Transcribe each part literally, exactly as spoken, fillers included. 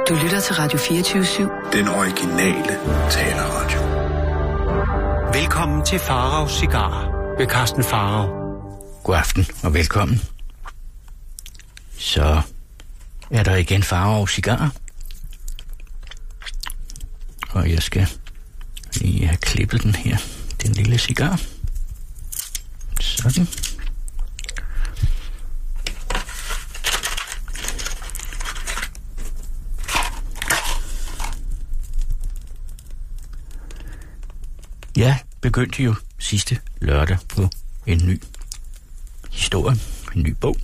Du lytter til Radio fireogtyve syv. Den originale taleradio. Velkommen til Faraos Cigarer ved Carsten Farao. God aften og velkommen. Så er der igen Faraos Cigarer. Og jeg skal lige have klippet den her, den lille cigar. Sådan. Jeg begyndte jo sidste lørdag på en ny historie, en ny bog.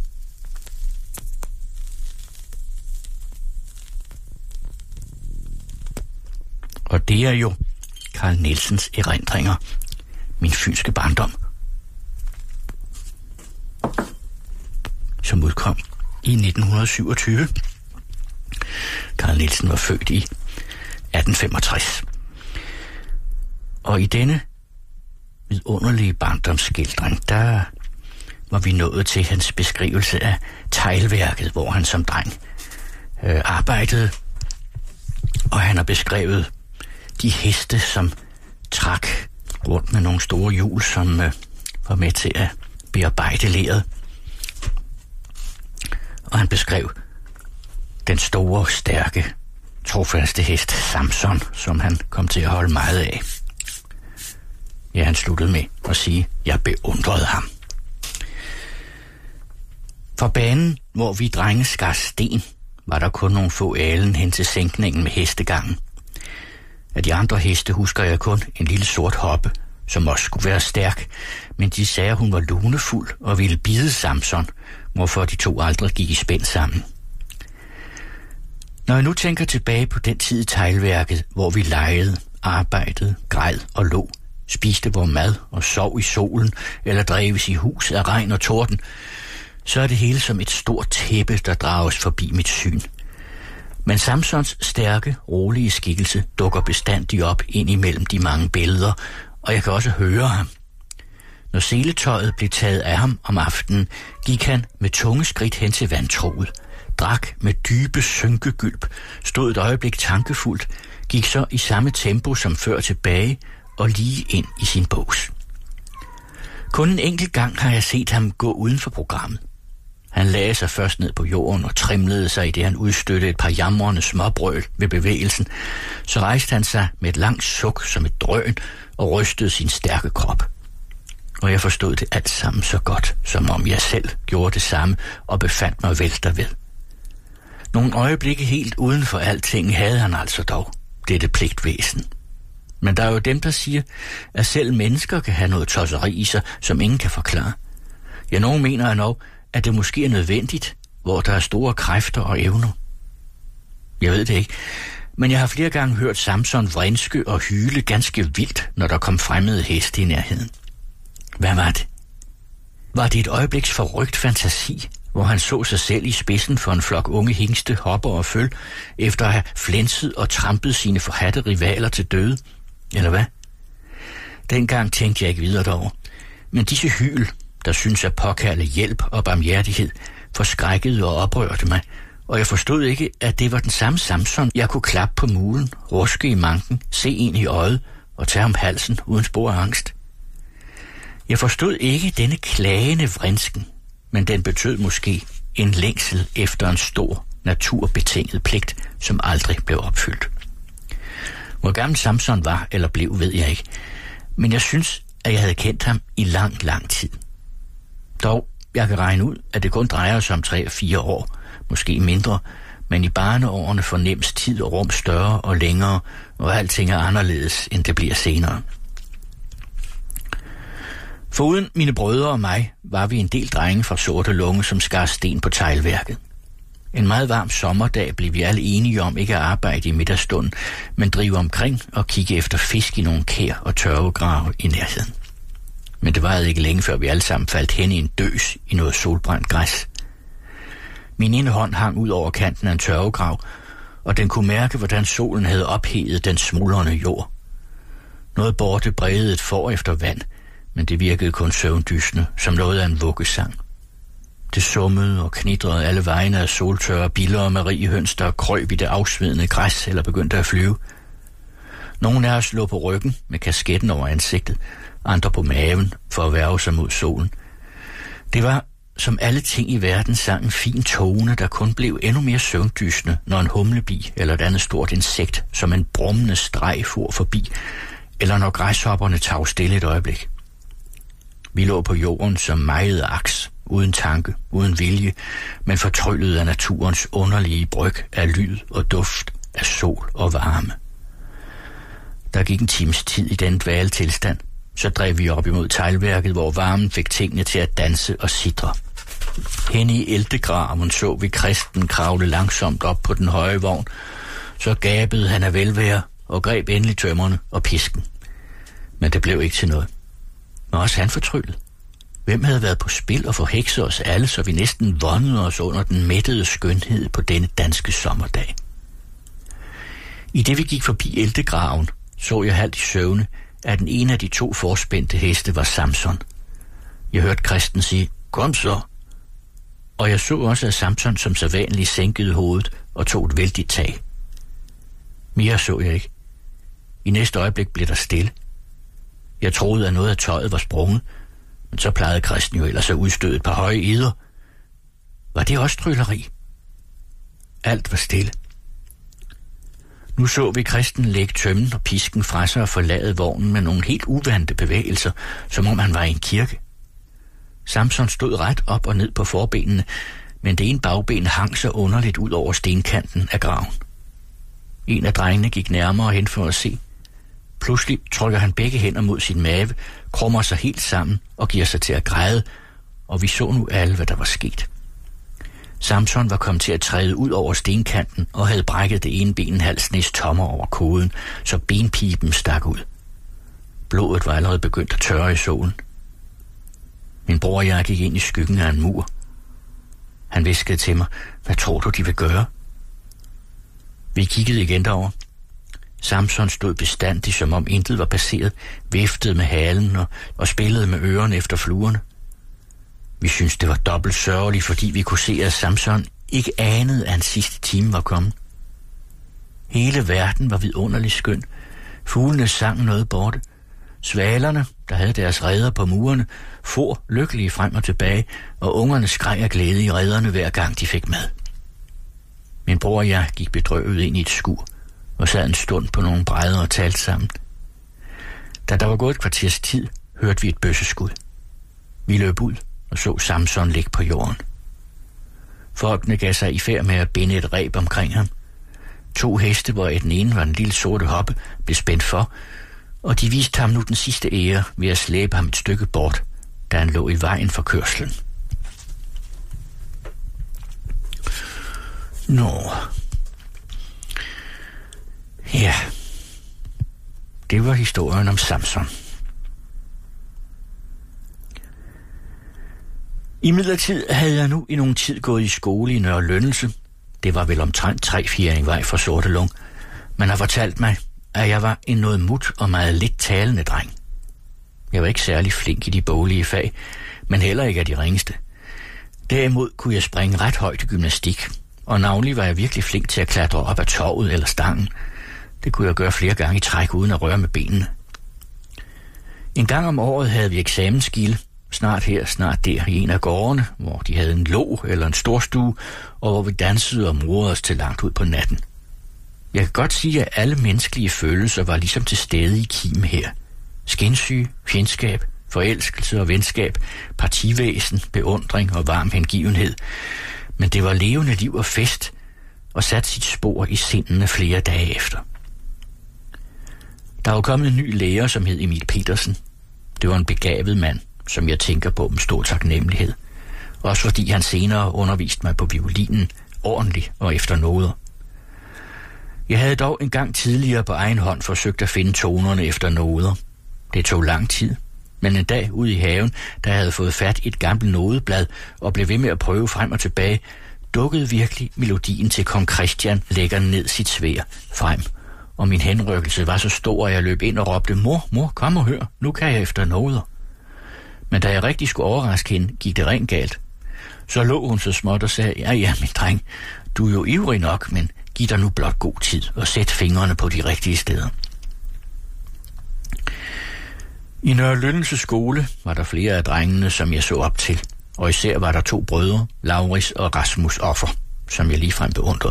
Og det er jo Carl Nielsens erindringer, min fynske barndom, som udkom i nitten syvogtyve. Carl Nielsen var født i atten femogtres. Og i denne vidunderlige barndomsskildring, der var vi nået til hans beskrivelse af teglværket, hvor han som dreng øh, arbejdede. Og han har beskrevet de heste, som trak rundt med nogle store hjul, som øh, var med til at bearbejde leret. Og han beskrev den store, stærke, trofaste hest Samson, som han kom til at holde meget af. Ja, han sluttede med at sige, at jeg beundrede ham. For banen, hvor vi drenge skar sten, var der kun nogle få alen hen til sænkningen med hestegangen. Af de andre heste husker jeg kun en lille sort hoppe, som også skulle være stærk, men de sagde, at hun var lunefuld og ville bide Samson, hvorfor de to aldrig gik i spænd sammen. Når jeg nu tænker tilbage på den tid i teglværket, hvor vi legede, arbejdede, græd og lå, spiste vor mad og sov i solen eller dreves i hus af regn og torden, så er det hele som et stort tæppe, der drages forbi mit syn. Men Samsons stærke, rolige skikkelse dukker bestandigt op ind imellem de mange billeder, og jeg kan også høre ham. Når seletøjet blev taget af ham om aftenen, gik han med tunge skridt hen til vandtroget, drak med dybe synkegylp, stod et øjeblik tankefuldt, gik så i samme tempo som før tilbage og lige ind i sin bås. Kun en enkelt gang har jeg set ham gå uden for programmet. Han lagde sig først ned på jorden og trimlede sig, i det han udstødte et par jamrende småbrøl ved bevægelsen. Så rejste han sig med et langt suk som et drøn og rystede sin stærke krop. Og jeg forstod det alt sammen så godt, som om jeg selv gjorde det samme og befandt mig vel derved. Nogle øjeblikke helt uden for alting havde han altså dog, dette pligtvæsen. Men der er jo dem, der siger, at selv mennesker kan have noget tosseri i sig, som ingen kan forklare. Ja, nogen mener endnu, at det måske er nødvendigt, hvor der er store kræfter og evner. Jeg ved det ikke, men jeg har flere gange hørt Samson vrinske og hyle ganske vildt, når der kom fremmede heste i nærheden. Hvad var det? Var det et øjebliks forrygt fantasi, hvor han så sig selv i spidsen for en flok unge hingste, hopper og føl, efter at have flænset og trampet sine forhatte rivaler til døde? Eller hvad? Dengang tænkte jeg ikke videre derover. Men disse hyl, der synes at påkalde hjælp og barmhjertighed, forskrækkede og oprørte mig, og jeg forstod ikke, at det var den samme Samson, jeg kunne klappe på mulen, ruske i manken, se ind i øjet og tage om halsen uden spor af angst. Jeg forstod ikke denne klagende vrinsken, men den betød måske en længsel efter en stor, naturbetinget pligt, som aldrig blev opfyldt. Hvor gammel Samson var eller blev, ved jeg ikke, men jeg synes, at jeg havde kendt ham i lang, lang tid. Dog, jeg kan regne ud, at det kun drejer sig om tre og fire år, måske mindre, men i barneårene fornems tid og rum større og længere, og alting er anderledes, end det bliver senere. Foruden mine brødre og mig, var vi en del drenge fra Sorte Lunge, som skar sten på teglværket. En meget varm sommerdag blev vi alle enige om ikke at arbejde i middagsstunden, men drive omkring og kigge efter fisk i nogle kær og tørvegrave i nærheden. Men det varede ikke længe, før vi alle sammen faldt hen i en døs i noget solbrændt græs. Min ene hånd hang ud over kanten af en tørvegrav, og den kunne mærke, hvordan solen havde ophedet den smuldrende jord. Noget borte bredede et får efter vand, men det virkede kun søvndysende, som noget af en vuggesang. Det summede og knitrede alle vegne af soltørre biller og mariehøns, der krøb i det afsvedende græs eller begyndte at flyve. Nogle af os lå på ryggen med kasketten over ansigtet, andre på maven for at værge sig mod solen. Det var, som alle ting i verden, sang en fin tone, der kun blev endnu mere søvndysende, når en humlebi eller et andet stort insekt som en brummende streg for forbi, eller når græshopperne tag stille et øjeblik. Vi lå på jorden som mejede aks, uden tanke, uden vilje, men fortryllet af naturens underlige bryg af lyd og duft, af sol og varme. Der gik en times tid i den dvale tilstand, så drev vi op imod teglværket, hvor varmen fik tingene til at danse og sidre. Henne i æltegraven så vi Kristen kravle langsomt op på den høje vogn, så gabede han af velvære og greb endelig tømmerne og pisken. Men det blev ikke til noget. Men også han fortryllet. Hvem havde været på spil og forhekset os alle, så vi næsten vondede os under den mættede skønhed på denne danske sommerdag? I det vi gik forbi æltegraven, så jeg halvt i søvne, at den ene af de to forspændte heste var Samson. Jeg hørte Kristen sige, kom så. Og jeg så også, at Samson som sædvanligt sænkede hovedet og tog et vældigt tag. Mere så jeg ikke. I næste øjeblik blev der stille. Jeg troede, at noget af tøjet var sprunget, men så plejede Kristen jo ellers at udstøde et par høje eder. Var det også trylleri? Alt var stille. Nu så vi Kristen lægge tømmen og pisken fra sig og forlade vognen med nogle helt uvante bevægelser, som om han var i en kirke. Samson stod ret op og ned på forbenene, men det ene bagben hang så underligt ud over stenkanten af graven. En af drengene gik nærmere hen for at se. Pludselig trykker han begge hænder mod sin mave, krummer sig helt sammen og giver sig til at græde, og vi så nu alle, hvad der var sket. Samson var kommet til at træde ud over stenkanten og havde brækket det ene ben en halv snes tommer over koden, så benpipen stak ud. Blodet var allerede begyndt at tørre i solen. Min bror og jeg gik ind i skyggen af en mur. Han hviskede til mig, hvad tror du, de vil gøre? Vi kiggede igen derover. Samson stod bestandig, som om intet var passeret, viftede med halen og, og spillede med ørerne efter fluerne. Vi syntes, det var dobbelt sørgeligt, fordi vi kunne se, at Samson ikke anede, at hans sidste time var kommet. Hele verden var vidunderligt skøn. Fuglene sang noget borte. Svalerne, der havde deres reder på murene, for lykkelige frem og tilbage, og ungerne skreg af glæde i rederne hver gang de fik mad. Min bror og jeg gik bedrøvet ind i et skur og sad en stund på nogle brædder og talte sammen. Da der var gået et kvarters tid, hørte vi et bøsseskud. Vi løb ud og så Samson ligge på jorden. Folkene gav sig i færd med at binde et reb omkring ham. To heste, hvor den ene var en lille sorte hoppe, blev spændt for, og de viste ham nu den sidste ære ved at slæbe ham et stykke bort, da han lå i vejen for kørslen. Nå. Ja. Det var historien om Samson. Imidlertid havde jeg nu i nogen tid gået i skole i Nørre Lønnelse. Det var vel omtrent tre-fire vej fra Sortelung. Man har fortalt mig, at jeg var en noget mut og meget lidt talende dreng. Jeg var ikke særlig flink i de boglige fag, men heller ikke af de ringeste. Derimod kunne jeg springe ret højt i gymnastik, og navnlig var jeg virkelig flink til at klatre op ad torvet eller stangen. Det kunne jeg gøre flere gange i træk uden at røre med benene. En gang om året havde vi eksamensgilde, snart her, snart der i en af gårdene, hvor de havde en lå eller en storstue, og hvor vi dansede og morede os til langt ud på natten. Jeg kan godt sige, at alle menneskelige følelser var ligesom til stede i Kim her. Skinsyge, fjendskab, forelskelse og venskab, partivæsen, beundring og varm hengivenhed. Men det var levende liv og fest, og satte sit spor i sindene flere dage efter. Der var kommet en ny lærer, som hed Emil Petersen. Det var en begavet mand, som jeg tænker på med stor taknemmelighed. Også fordi han senere underviste mig på violinen ordentligt og efter noder. Jeg havde dog en gang tidligere på egen hånd forsøgt at finde tonerne efter noder. Det tog lang tid, men en dag ude i haven, da jeg havde fået fat i et gammelt nodeblad og blev ved med at prøve frem og tilbage, dukkede virkelig melodien til Kong Christian lægger ned sit sværd frem. Og min henrykkelse var så stor, at jeg løb ind og råbte, mor, mor, kom og hør, nu kan jeg efter noder. Men da jeg rigtig skulle overraske hende, gik det rent galt. Så lå hun så småt og sagde, ja, ja, min dreng, du er jo ivrig nok, men giv dig nu blot god tid og sæt fingrene på de rigtige steder. I Nørre Lyndelse skole var der flere af drengene, som jeg så op til, og især var der to brødre, Lauris og Rasmus Offer, som jeg ligefrem beundrede.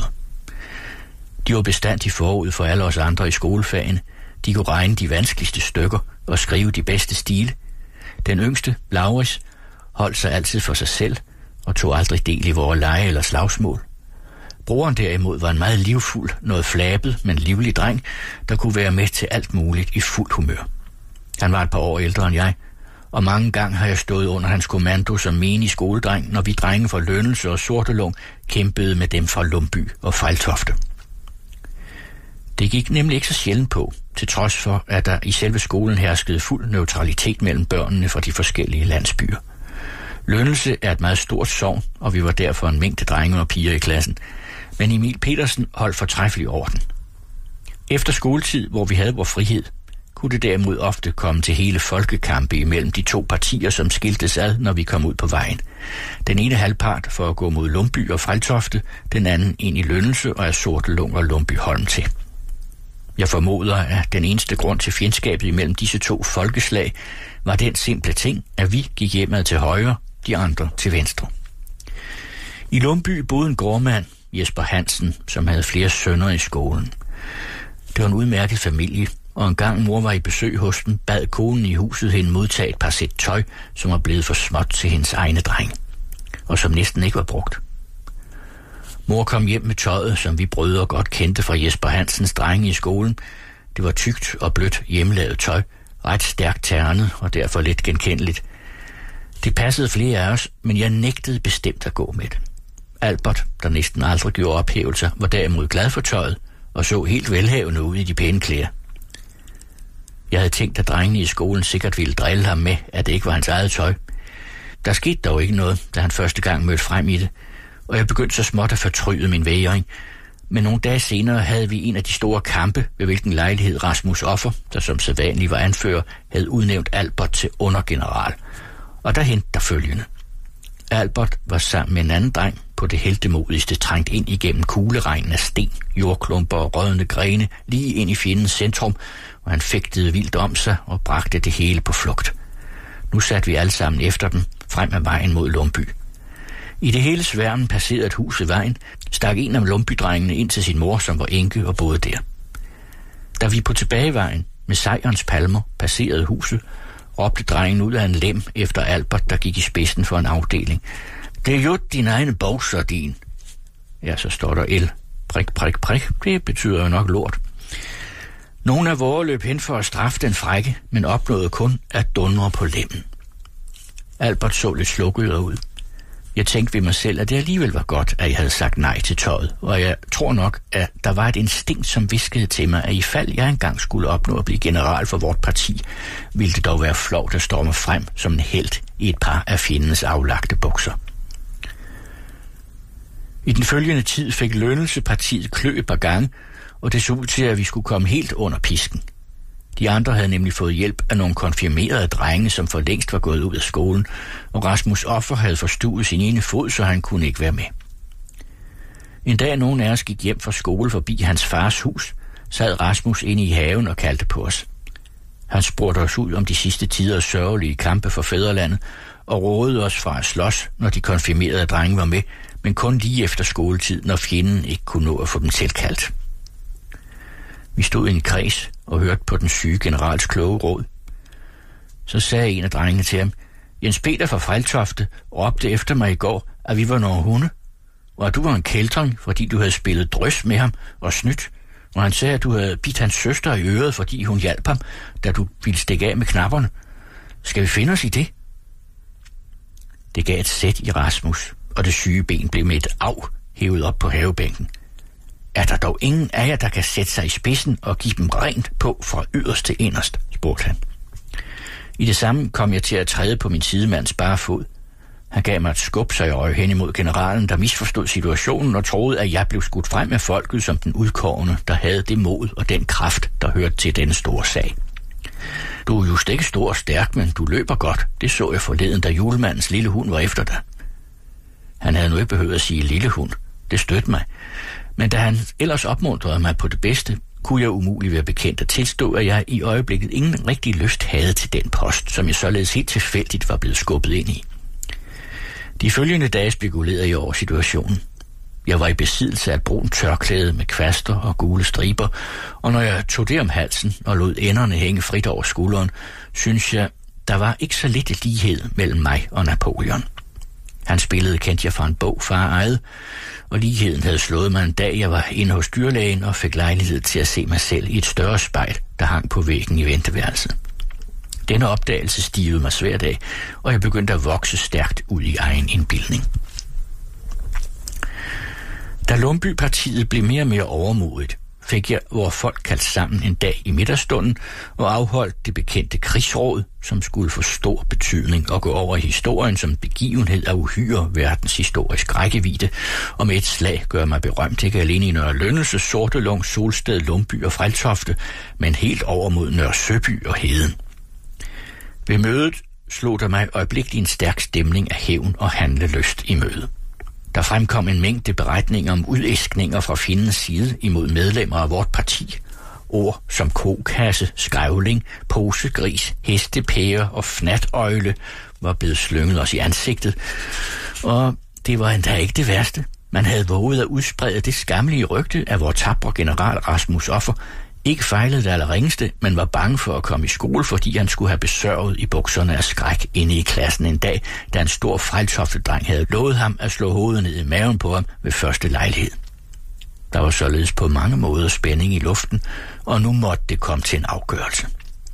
De var bestandig forud for alle os andre i skolefagene. De kunne regne de vanskeligste stykker og skrive de bedste stile. Den yngste, Lauris, holdt sig altid for sig selv og tog aldrig del i vores lege eller slagsmål. Broren derimod var en meget livfuld, noget flabet, men livlig dreng, der kunne være med til alt muligt i fuld humør. Han var et par år ældre end jeg, og mange gange har jeg stået under hans kommando som menig skoledreng, når vi drenge fra Lønnelse og Sortelung kæmpede med dem fra Lumby og Fejltofte. Det gik nemlig ikke så sjældent på, til trods for, at der i selve skolen herskede fuld neutralitet mellem børnene fra de forskellige landsbyer. Lønnelse er et meget stort sogn, og vi var derfor en mængde drenge og piger i klassen, men Emil Petersen holdt fortræffelig orden. Efter skoletid, hvor vi havde vores frihed, kunne det derimod ofte komme til hele folkekampe imellem de to partier, som skiltes ad, når vi kom ud på vejen. Den ene halvpart for at gå mod Lumby og Fejltofte, den anden ind i Lønnelse og af Sortelung og Lumby Holm til. Jeg formoder, at den eneste grund til fjendskabet imellem disse to folkeslag var den simple ting, at vi gik hjemad til højre, de andre til venstre. I Lumby boede en gårdmand, Jesper Hansen, som havde flere sønner i skolen. Det var en udmærket familie, og en gang mor var i besøg hos dem, bad konen i huset hende modtage et par sæt tøj, som var blevet for småt til hendes egne dreng, og som næsten ikke var brugt. Mor kom hjem med tøjet, som vi brødre godt kendte fra Jesper Hansens drenge i skolen. Det var tykt og blødt hjemmelavet tøj, ret stærkt ternet og derfor lidt genkendeligt. Det passede flere af os, men jeg nægtede bestemt at gå med det. Albert, der næsten aldrig gjorde ophævelser, var derimod glad for tøjet og så helt velhavende ud i de pæne klæder. Jeg havde tænkt, at drengene i skolen sikkert ville drille ham med, at det ikke var hans eget tøj. Der skete dog ikke noget, da han første gang mødte frem i det, og jeg begyndte så småt at fortryde min vægring. Men nogle dage senere havde vi en af de store kampe, ved hvilken lejlighed Rasmus Offer, der som sædvanlig var anfører, havde udnævnt Albert til undergeneral. Og der hentede der følgende. Albert var sammen med en anden dreng på det heltemodigste trængt ind igennem kugleregnen af sten, jordklumper og rådne grene lige ind i fjendens centrum, og han fægtede vildt om sig og bragte det hele på flugt. Nu satte vi alle sammen efter dem, frem ad vejen mod Lumby. I det hele sværmen passerede et hus ved vejen, stak en af Lumby-drengene ind til sin mor, som var enke og boede der. Da vi på tilbagevejen med sejrens palmer passerede huset, råbte drengen ud af en lem efter Albert, der gik i spidsen for en afdeling. Det er jo din egne bogsardin. Ja, så står der L. Prik, prik, prik. Det betyder jo nok lort. Nogle af vore løb hen for at straffe den frække, men opnåede kun at dundre på lemmen. Albert så lidt slukket ud. Jeg tænkte ved mig selv, at det alligevel var godt, at jeg havde sagt nej til tøjet, og jeg tror nok, at der var et instinkt, som viskede til mig, at i fald jeg engang skulle opnå at blive general for vort parti, ville det dog være flovt at storme frem som en helt i et par af fjendens aflagte bukser. I den følgende tid fik Lønnelsepartiet klø et par gange, og det så ud til, at vi skulle komme helt under pisken. De andre havde nemlig fået hjælp af nogle konfirmerede drenge, som for længst var gået ud af skolen, og Rasmus Offer havde forstuet sin ene fod, så han kunne ikke være med. En dag nogen af os gik hjem fra skole forbi hans fars hus, sad Rasmus inde i haven og kaldte på os. Han spurgte os ud om de sidste tiders sørgelige kampe for fædrelandet, og rådede os fra at slås, når de konfirmerede drenge var med, men kun lige efter skoletid, når fjenden ikke kunne nå at få dem tilkaldt. Vi stod i en kreds og hørte på den syge generals kloge råd. Så sagde en af drengene til ham, Jens Peter fra Fejltofte råbte efter mig i går, at vi var nogle hunde, og at du var en kældring, fordi du havde spillet drøs med ham og snydt, og han sagde, at du havde bidt hans søster i øret, fordi hun hjalp ham, da du ville stikke af med knapperne. Skal vi finde os i det? Det gav et sæt i Rasmus, og det syge ben blev med et af hævet op på havebænken. Er der dog ingen af jer, der kan sætte sig i spidsen og give dem rent på fra yderst til inderst, spurgte han. I det samme kom jeg til at træde på min sidemands bare fod. Han gav mig et skub, så jeg røg hen imod generalen, der misforstod situationen og troede, at jeg blev skudt frem af folket som den udkårne, der havde det mod og den kraft, der hørte til denne store sag. Du er just ikke stor og stærk, men du løber godt. Det så jeg forleden, da julemandens lille hund var efter dig. Han havde nu ikke behøvet at sige lille hund. Det stødte mig. Men da han ellers opmuntrede mig på det bedste, kunne jeg umuligt være bekendt at tilstå, at jeg i øjeblikket ingen rigtig lyst havde til den post, som jeg således helt tilfældigt var blevet skubbet ind i. De følgende dage spekulerede jeg over situationen. Jeg var i besiddelse af et brunt tørklæde med kvaster og gule striber, og når jeg tog det om halsen og lod enderne hænge frit over skulderen, synes jeg, der var ikke så lidt lighed mellem mig og Napoleon. Hans billede kendte jeg fra en bog, far ejede, og ligheden havde slået mig en dag, jeg var inde hos dyrlægen og fik lejlighed til at se mig selv i et større spejl, der hang på væggen i venteværelset. Denne opdagelse stivede mig svært af, og jeg begyndte at vokse stærkt ud i egen indbildning. Da Lumbypartiet blev mere og mere overmodigt, fik jeg vores folk kaldt sammen en dag i middagsstunden og afholdt det bekendte krigsråd, som skulle få stor betydning og gå over i historien som begivenhed af uhyre verdenshistorisk rækkevidde, og med et slag gør mig berømt ikke alene i Nørre Lønnelse, Sortelung, Solsted, Lumby og Freltofte, men helt over mod Nørre Søby og Heden. Ved mødet slog der mig øjeblikkeligt en stærk stemning af hævn og handlelyst i mødet. Der fremkom en mængde beretninger om udæskninger fra fjendens side imod medlemmer af vort parti. Ord som kokasse, skrævling, posegris, hestepære og fnatøjle var blevet slynget os i ansigtet. Og det var endda ikke det værste. Man havde våget at udsprede det skamlige rygte af vor tapre general Rasmus Offer. Ikke fejlede det allerringste, men var bange for at komme i skole, fordi han skulle have besørget i bukserne af skræk inde i klassen en dag, da en stor Freltofte-dreng havde lovet ham at slå hovedet ned i maven på ham ved første lejlighed. Der var således på mange måder spænding i luften, og nu måtte det komme til en afgørelse.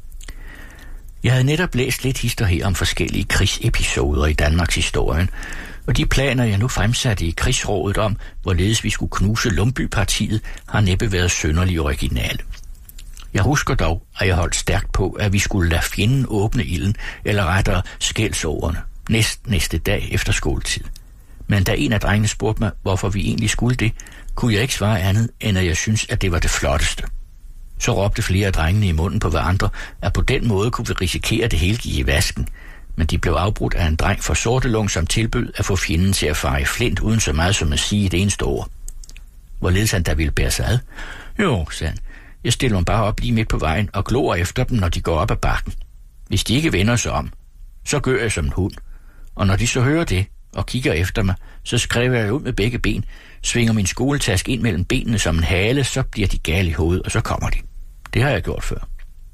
Jeg havde netop læst lidt historie om forskellige krigsepisoder i Danmarks historien, og de planer, jeg nu fremsatte i krigsrådet om, hvorledes vi skulle knuse Lumbypartiet, har næppe været synderligt originale. Jeg husker dog, at jeg holdt stærkt på, at vi skulle lade fjenden åbne ilden, eller rettere skældsordene, næst næste dag efter skoletid. Men da en af drengene spurgte mig, hvorfor vi egentlig skulle det, kunne jeg ikke svare andet, end at jeg synes, at det var det flotteste. Så råbte flere af drengene i munden på hverandre, at på den måde kunne vi risikere det hele gik i vasken, men de blev afbrudt af en dreng fra Sortelung, som tilbød at få fjenden til at fare i flint, uden så meget som at sige det eneste ord. Hvorledes han der ville bære sig ad? Jo, sagde han. Jeg stiller mig bare op lige midt på vejen og glor efter dem, når de går op ad bakken. Hvis de ikke vender sig om, så gør jeg som en hund. Og når de så hører det og kigger efter mig, så skriver jeg ud med begge ben, svinger min skoletask ind mellem benene som en hale, så bliver de gale i hovedet, og så kommer de. Det har jeg gjort før.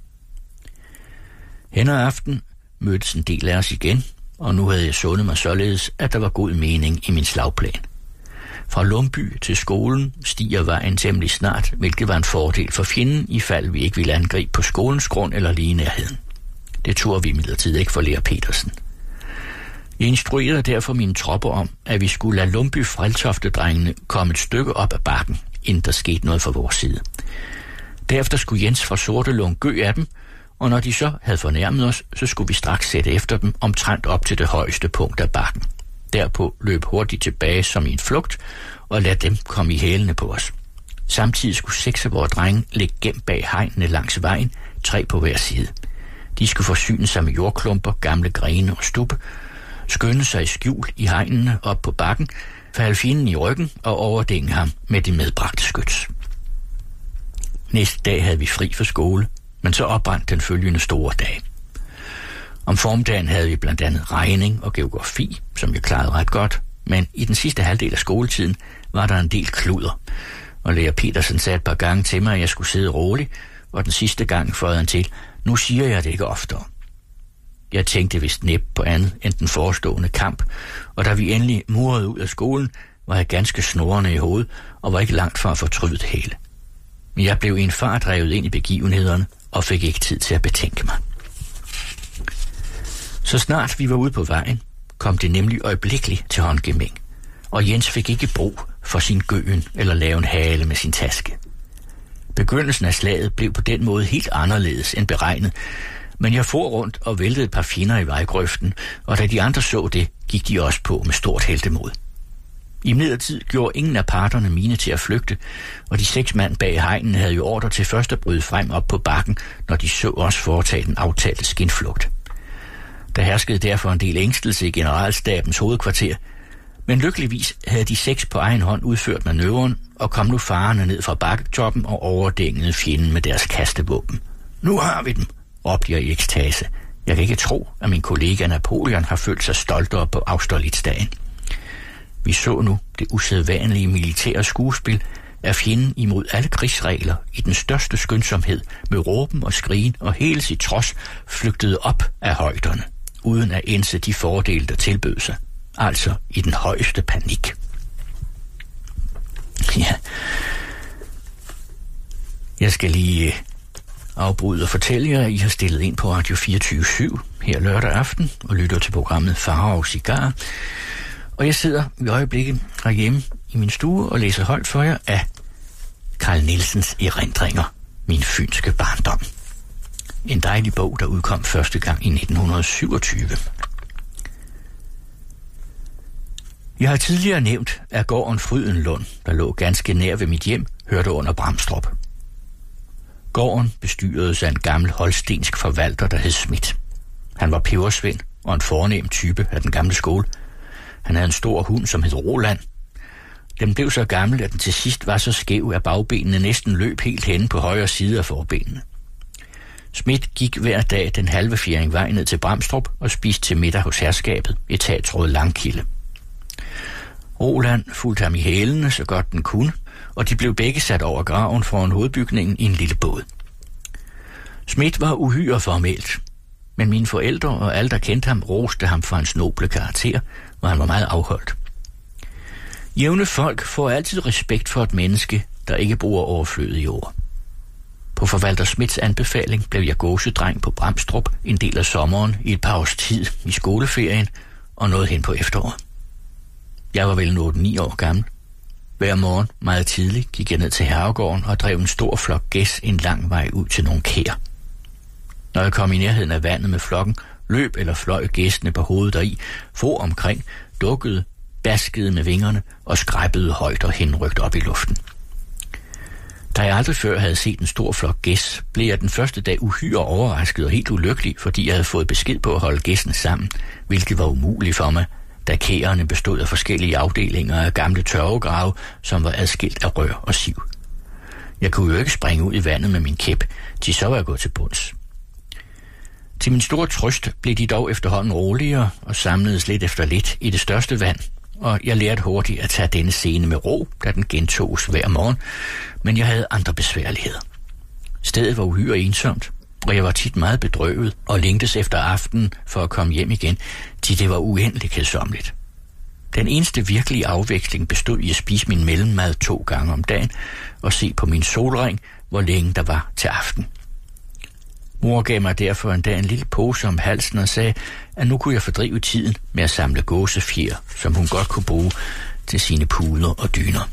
Hen ad aften mødtes en del af os igen, og nu havde jeg sundet mig således, at der var god mening i min slagplan. Fra Lumby til skolen stiger vejen temmelig snart, hvilket var en fordel for fjenden, ifald vi ikke ville angribe på skolens grund eller lige i nærheden. Det turde vi imidlertid ikke for lærer Petersen. Jeg instruerede derfor mine tropper om, at vi skulle lade Lumby Freltofte-drengene komme et stykke op ad bakken, inden der skete noget fra vores side. Derefter skulle Jens fra Sortelung gø af dem, og når de så havde fornærmet os, så skulle vi straks sætte efter dem omtrent op til det højeste punkt af bakken. Derpå løb hurtigt tilbage som i en flugt, og lade dem komme i hælene på os. Samtidig skulle seks af vores drenge ligge gemt bag hegnene langs vejen, tre på hver side. De skulle forsyne sig med jordklumper, gamle grene og stubbe, skynde sig i skjul i hegnene op på bakken, falde fjenden i ryggen og overdænge ham med de medbragte skyts. Næste dag havde vi fri for skole, men så opbrændte den følgende store dag. Om formiddagen havde vi blandt andet regning og geografi, som jeg klarede ret godt, men i den sidste halvdel af skoletiden var der en del kluder, og lærer Petersen sagde et par gange til mig, at jeg skulle sidde roligt, og den sidste gang føjede han til, nu siger jeg det ikke oftere. Jeg tænkte vist næppe på andet end den forestående kamp, og da vi endelig murede ud af skolen, var jeg ganske snorrende i hovedet og var ikke langt fra at fortryde det hele. Men jeg blev i en fart drevet ind i begivenhederne og fik ikke tid til at betænke mig. Så snart vi var ude på vejen, kom det nemlig øjeblikkeligt til håndgemæng, og Jens fik ikke brug for sin gøen eller lave en hale med sin taske. Begyndelsen af slaget blev på den måde helt anderledes end beregnet, men jeg for rundt og væltede et par fjender i vejgrøften, og da de andre så det, gik de også på med stort heltemod. I midlertid gjorde ingen af parterne mine til at flygte, og de seks mand bag hegnen havde jo ordre til først at bryde frem op på bakken, når de så os foretage den aftalte skinflugt. Der herskede derfor en del ængstelse i generalstabens hovedkvarter, Men lykkeligvis havde de seks på egen hånd udført manøvren og kom nu farerne ned fra bakketoppen og overdængede fjenden med deres kastevåben. Nu har vi dem, råbte jeg i ekstase. Jeg kan ikke tro, at min kollega Napoleon har følt sig stoltere på Austerlitz-dagen. Vi så nu det usædvanlige militære skuespil af fjenden imod alle krigsregler i den største skyndsomhed med råben og skrigen og hele sit trods flygtede op af højderne, uden at indse de fordele, der tilbød sig. Altså i den højeste panik. Ja. Jeg skal lige afbryde og fortælle jer, at I har stillet ind på Radio fireogtyve syv her lørdag aften og lytter til programmet Farer og Cigar. Og jeg sidder i øjeblikket herhjemme i min stue og læser højt for jer af Carl Nielsens erindringer, Min fynske barndom. En dejlig bog, der udkom første gang i nitten syvogtyve. Jeg har tidligere nævnt, at gården Frydenlund, der lå ganske nær ved mit hjem, hørte under Bramstrup. Gården bestyredes af en gammel holstensk forvalter, der hed Schmidt. Han var pebersvend og en fornem type af den gamle skole. Han havde en stor hund, som hed Roland. Den blev så gammel, at den til sidst var så skæv, at bagbenene næsten løb helt henne på højre side af forbenene. Schmidt gik hver dag den halve fjering vej ned til Bramstrup og spiste til middag hos herskabet, etatsråd Langkilde. Roland fulgte ham i hælene, så godt den kunne, og de blev begge sat over graven foran hovedbygningen i en lille båd. Schmidt var uhyre formelt, men mine forældre og alle, der kendte ham, roste ham for hans noble karakter, og han var meget afholdt. Jævne folk får altid respekt for et menneske, der ikke bruger overflødige ord. På forvalter Schmidts anbefaling blev jeg gåsedreng på Bramstrup en del af sommeren i et par års tid i skoleferien og nåede hen på efteråret. Jeg var vel otte ni år gammel. Hver morgen, meget tidligt, gik jeg ned til herregården og drev en stor flok gæs en lang vej ud til nogle kær. Når jeg kom i nærheden af vandet med flokken, løb eller fløj gæstene på hovedet deri, for omkring, dukkede, baskede med vingerne og skræppede højt og henrygt op i luften. Da jeg aldrig før havde set en stor flok gæs, blev jeg den første dag uhyre overrasket og helt ulykkelig, fordi jeg havde fået besked på at holde gæsten sammen, hvilket var umuligt for mig, da kærerne bestod af forskellige afdelinger af gamle tørvegrave, som var adskilt af rør og siv. Jeg kunne jo ikke springe ud i vandet med min kæp, til så var jeg gået til bunds. Til min store trøst blev de dog efterhånden roligere og samledes lidt efter lidt i det største vand, og jeg lærte hurtigt at tage denne scene med ro, da den gentoges hver morgen, men jeg havde andre besværligheder. Stedet var uhyre ensomt, og jeg var tit meget bedrøvet og længtes efter aftenen for at komme hjem igen, til det var uendeligt kedsommeligt. Den eneste virkelige afveksling bestod i at spise min mellemmad to gange om dagen og se på min solring, hvor længe der var til aften. Mor gav mig derfor en dag en lille pose om halsen og sagde, at nu kunne jeg fordrive tiden med at samle gåsefjer, som hun godt kunne bruge til sine puder og dyner.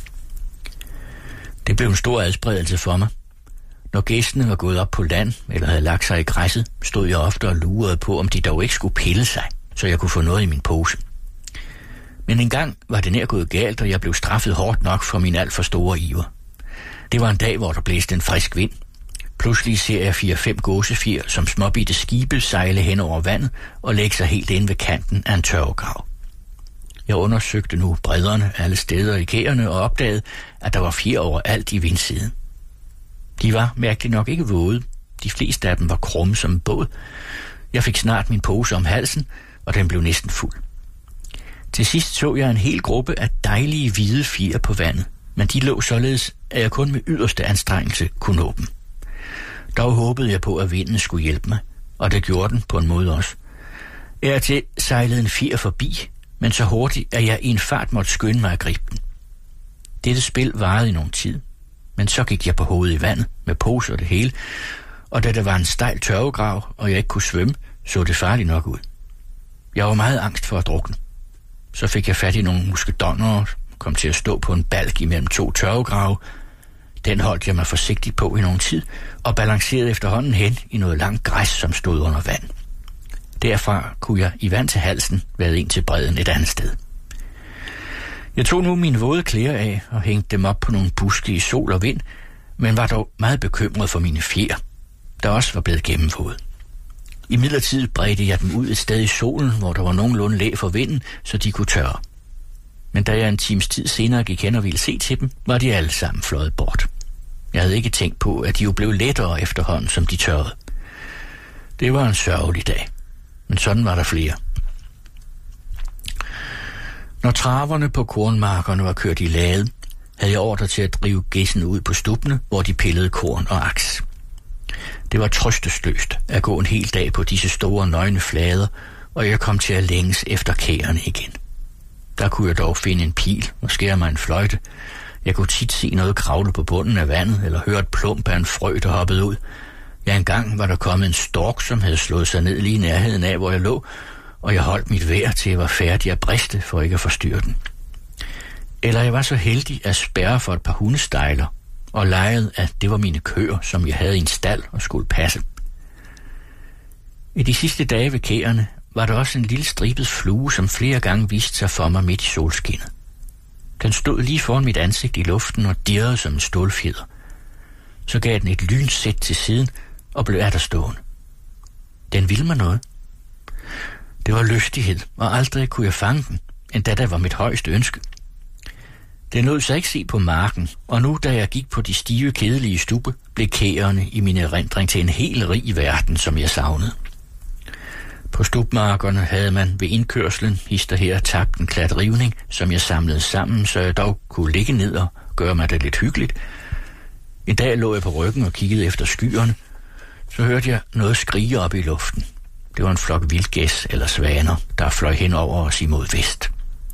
Det blev en stor adspredelse for mig. Når gæstene var gået op på land eller havde lagt sig i græsset, stod jeg ofte og lurede på, om de dog ikke skulle pille sig, så jeg kunne få noget i min pose. Men engang var det nær gået galt, og jeg blev straffet hårdt nok for min alt for store iver. Det var en dag, hvor der blæste en frisk vind. Pludselig ser jeg fire-fem gåsefjer som småbitte skibe sejle hen over vandet og lægge sig helt ind ved kanten af en tørvegrav. Jeg undersøgte nu bredderne alle steder i kærene og opdagede, at der var fjer overalt i vindsiden. De var mærkeligt nok ikke våde. De fleste af dem var krumme som en båd. Jeg fik snart min pose om halsen, og den blev næsten fuld. Til sidst så jeg en hel gruppe af dejlige hvide fjer på vandet, men de lå således, at jeg kun med yderste anstrengelse kunne nå dem. Dog håbede jeg på, at vinden skulle hjælpe mig, og det gjorde den på en måde også. Ertil sejlede en fjer forbi, men så hurtigt, at jeg i en fart måtte skynde mig at gribe den. Dette spil varede i nogen tid, men så gik jeg på hovedet i vandet med pose og det hele, og da der var en stejl tørvegrav, og jeg ikke kunne svømme, så det farligt nok ud. Jeg var meget angst for at drukne. Så fik jeg fat i nogle muskedonner og kom til at stå på en balk imellem to tørvegrave. Den holdt jeg mig forsigtigt på i nogen tid, og balancerede efterhånden hen i noget langt græs, som stod under vand. Derfra kunne jeg i vand til halsen være ind til bredden et andet sted. Jeg tog nu mine våde klæder af og hængte dem op på nogle buske i sol og vind, men var dog meget bekymret for mine fjer, der også var blevet gennemvåde. Imidlertid bredte jeg dem ud et sted i solen, hvor der var nogenlunde læ for vinden, så de kunne tørre. Men da jeg en times tid senere gik hen og ville se til dem, var de alle sammen fløjet bort. Jeg havde ikke tænkt på, at de jo blev lettere efterhånden, som de tørrede. Det var en sørgelig dag, men sådan var der flere. Når traverne på kornmarkerne var kørt i lade, havde jeg ordre til at drive gæssene ud på stubene, hvor de pillede korn og aks. Det var trøstesløst at gå en hel dag på disse store nøgne flader, og jeg kom til at længes efter kærene igen. Der kunne jeg dog finde en pil og skære mig en fløjte. Jeg kunne tit se noget kravle på bunden af vandet, eller høre et plump af en frø, der hoppede ud. Ja, engang var der kommet en stork, som havde slået sig ned lige i nærheden af, hvor jeg lå, og jeg holdt mit vejr til jeg var færdig at briste, for ikke at forstyrre den. Eller jeg var så heldig at spærre for et par hundestejler, og legede, at det var mine køer, som jeg havde i en stald og skulle passe. I de sidste dage ved kærene var der også en lille stribet flue, som flere gange viste sig for mig midt i solskinnet. Den stod lige foran mit ansigt i luften og dirrede som en stålfjeder. Så gav den et lynsæt til siden og blev atterstående. Den ville mig noget. Det var lystighed, og aldrig kunne jeg fange den, endda det var mit højeste ønske. Den lod sig ikke se på marken, og nu, da jeg gik på de stive, kedelige stube, blev kærerne i min erindring til en helt rig verden, som jeg savnede. På stubmarkerne havde man ved indkørslen hister her tabt en klat rivning, som jeg samlede sammen, så jeg dog kunne ligge ned og gøre mig det lidt hyggeligt. En dag lå jeg på ryggen og kiggede efter skyerne. Så hørte jeg noget skrige op i luften. Det var en flok vildgæs eller svaner, der fløj hen over os imod vest.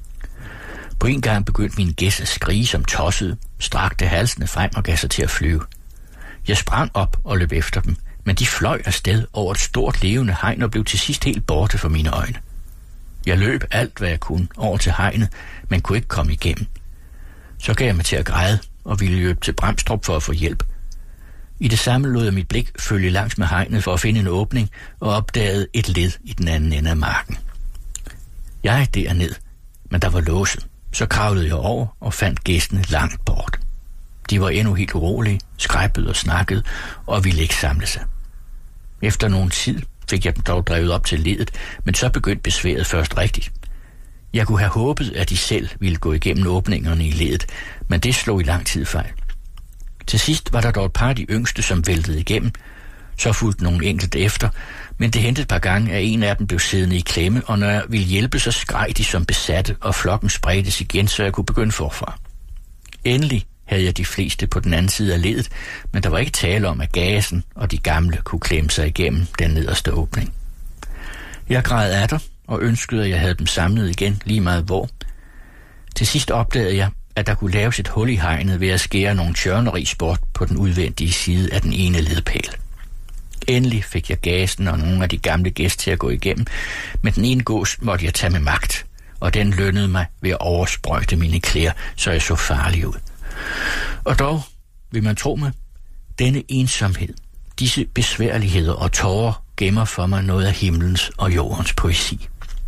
På en gang begyndte min gæs at skrige som tosset, strakte halsene frem og gav sig til at flyve. Jeg sprang op og løb efter dem, men de fløj afsted over et stort levende hegn og blev til sidst helt borte for mine øjne. Jeg løb alt, hvad jeg kunne, over til hegnet, men kunne ikke komme igennem. Så gav jeg mig til at græde og ville løbe til Bramstrup for at få hjælp. I det samme lod jeg mit blik følge langs med hegnet for at finde en åbning og opdagede et led i den anden ende af marken. Jeg derned, men der var låset. Så kravlede jeg over og fandt gæstene langt bort. De var endnu helt urolige, skræppede og snakkede og ville ikke samle sig. Efter nogen tid fik jeg dem dog drevet op til ledet, men så begyndte besværet først rigtigt. Jeg kunne have håbet, at de selv ville gå igennem åbningerne i ledet, men det slog i lang tid fejl. Til sidst var der dog et par af de yngste, som væltede igennem. Så fulgte nogle enkelte efter, men det hentede et par gange, at en af dem blev siddende i klemme, og når jeg ville hjælpe, så skreg de som besatte, og flokken spredtes igen, så jeg kunne begynde forfra. Endelig havde jeg de fleste på den anden side af ledet, men der var ikke tale om, at gasen og de gamle kunne klemme sig igennem den nederste åbning. Jeg græd af der, og ønskede, at jeg havde dem samlet igen, lige meget hvor. Til sidst opdagede jeg, at der kunne laves et hul i hegnet ved at skære nogle tjørneris bort på den udvendige side af den ene ledpæl. Endelig fik jeg gasen og nogle af de gamle gæster til at gå igennem, men den ene gås måtte jeg tage med magt, og den lønnede mig ved at oversprøjte mine klæder, så jeg så farlig ud. Og dog, vil man tro mig, denne ensomhed, disse besværligheder og tårer gemmer for mig noget af himlens og jordens poesi.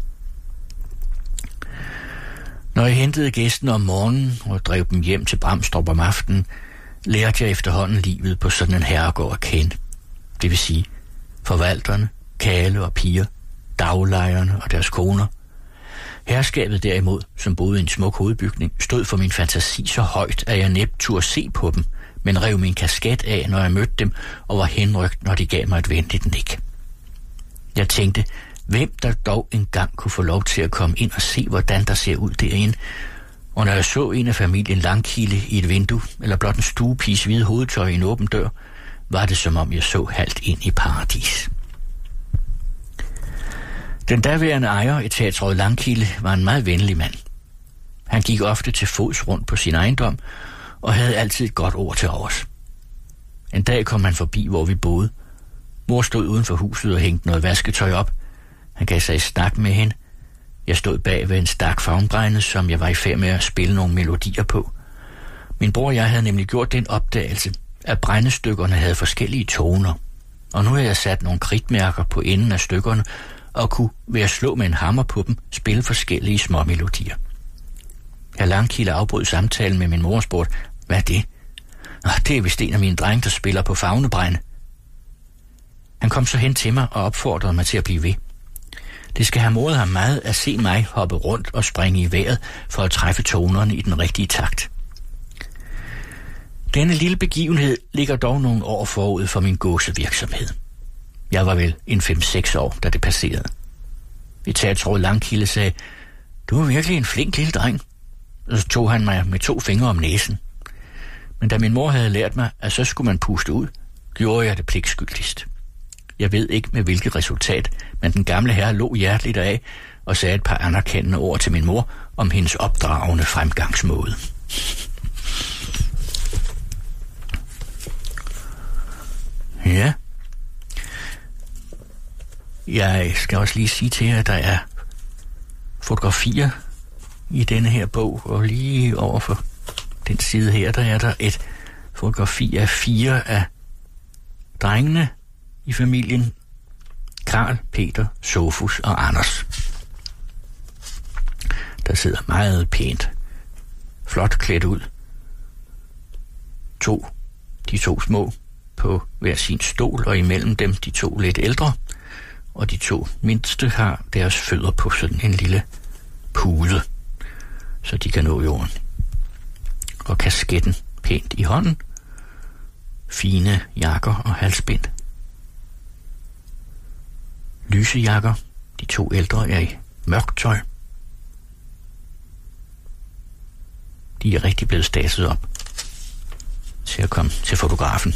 Når jeg hentede gæsten om morgenen og drev dem hjem til Bramstrup om aftenen, lærte jeg efterhånden livet på sådan en herregård at kende. Det vil sige forvalterne, kale og piger, daglejerne og deres koner. Herskabet derimod, som boede i en smuk hovedbygning, stod for min fantasi så højt, at jeg næppe turde se på dem, men rev min kasket af, når jeg mødte dem, og var henrygt, når de gav mig et venligt nik. Jeg tænkte, hvem der dog engang kunne få lov til at komme ind og se, hvordan der ser ud derinde, og når jeg så en af familien Langkilde i et vindue, eller blot en stuepiges hvide hovedtøj i en åben dør, var det som om jeg så halvt ind i paradis. Den daværende ejer, etatsråd Langkilde, var en meget venlig mand. Han gik ofte til fods rundt på sin ejendom, og havde altid et godt ord til overs. En dag kom han forbi, hvor vi boede. Mor stod uden for huset og hængte noget vasketøj op. Han gav sig i snak med hende. Jeg stod bag ved en stak favnbrænde, som jeg var i færd med at spille nogle melodier på. Min bror og jeg havde nemlig gjort den opdagelse, at brændestykkerne havde forskellige toner, og nu havde jeg sat nogle kridtmærker på enden af stykkerne, og kunne ved at slå med en hammer på dem spille forskellige små melodier. Herr Langkilde afbrød samtalen med min mor og spurgte, hvad er det? Nå, det er vist en af mine drenge, der spiller på favnebrænde. Han kom så hen til mig og opfordrede mig til at blive ved. Det skal have modet ham meget at se mig hoppe rundt og springe i vejret for at træffe tonerne i den rigtige takt. Denne lille begivenhed ligger dog nogle år forud for min gåsevirksomhed. Jeg var vel en fem seks år, da det passerede. Etatsråd Langkilde sagde, du er virkelig en flink lille dreng. Og så tog han mig med to fingre om næsen. Men da min mor havde lært mig, at så skulle man puste ud, gjorde jeg det pligtskyldigst. Jeg ved ikke med hvilket resultat, men den gamle herre lå hjerteligt af og sagde et par anerkendende ord til min mor om hendes opdragende fremgangsmåde. Ja. Jeg skal også lige sige til jer, at der er fotografier i denne her bog, og lige over for den side her, der er der et fotografi af fire af drengene i familien. Karl, Peter, Sofus og Anders. Der sidder meget pænt, flot klædt ud. To, de to små på hver sin stol, og imellem dem de to lidt ældre, og de to mindste har deres fødder på sådan en lille pude, så de kan nå jorden. Og kasketten pænt i hånden, fine jakker og halsbind. Lyse jakker, de to ældre er i mørkt tøj. De er rigtig blevet stadset op til at komme til fotografen.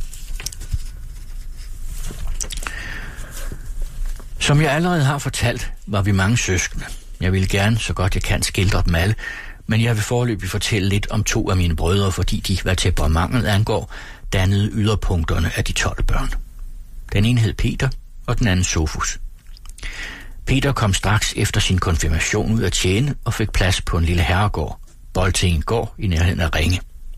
Som jeg allerede har fortalt, var vi mange søskende. Jeg vil gerne, så godt jeg kan, skildre dem alle, men jeg vil foreløbig fortælle lidt om to af mine brødre, fordi de, hvad temperamentet angår, dannede yderpunkterne af de tolv børn. Den ene hed Peter, og den anden Sofus. Peter kom straks efter sin konfirmation ud at tjene og fik plads på en lille herregård, Boltingen gård i nærheden af Ringe.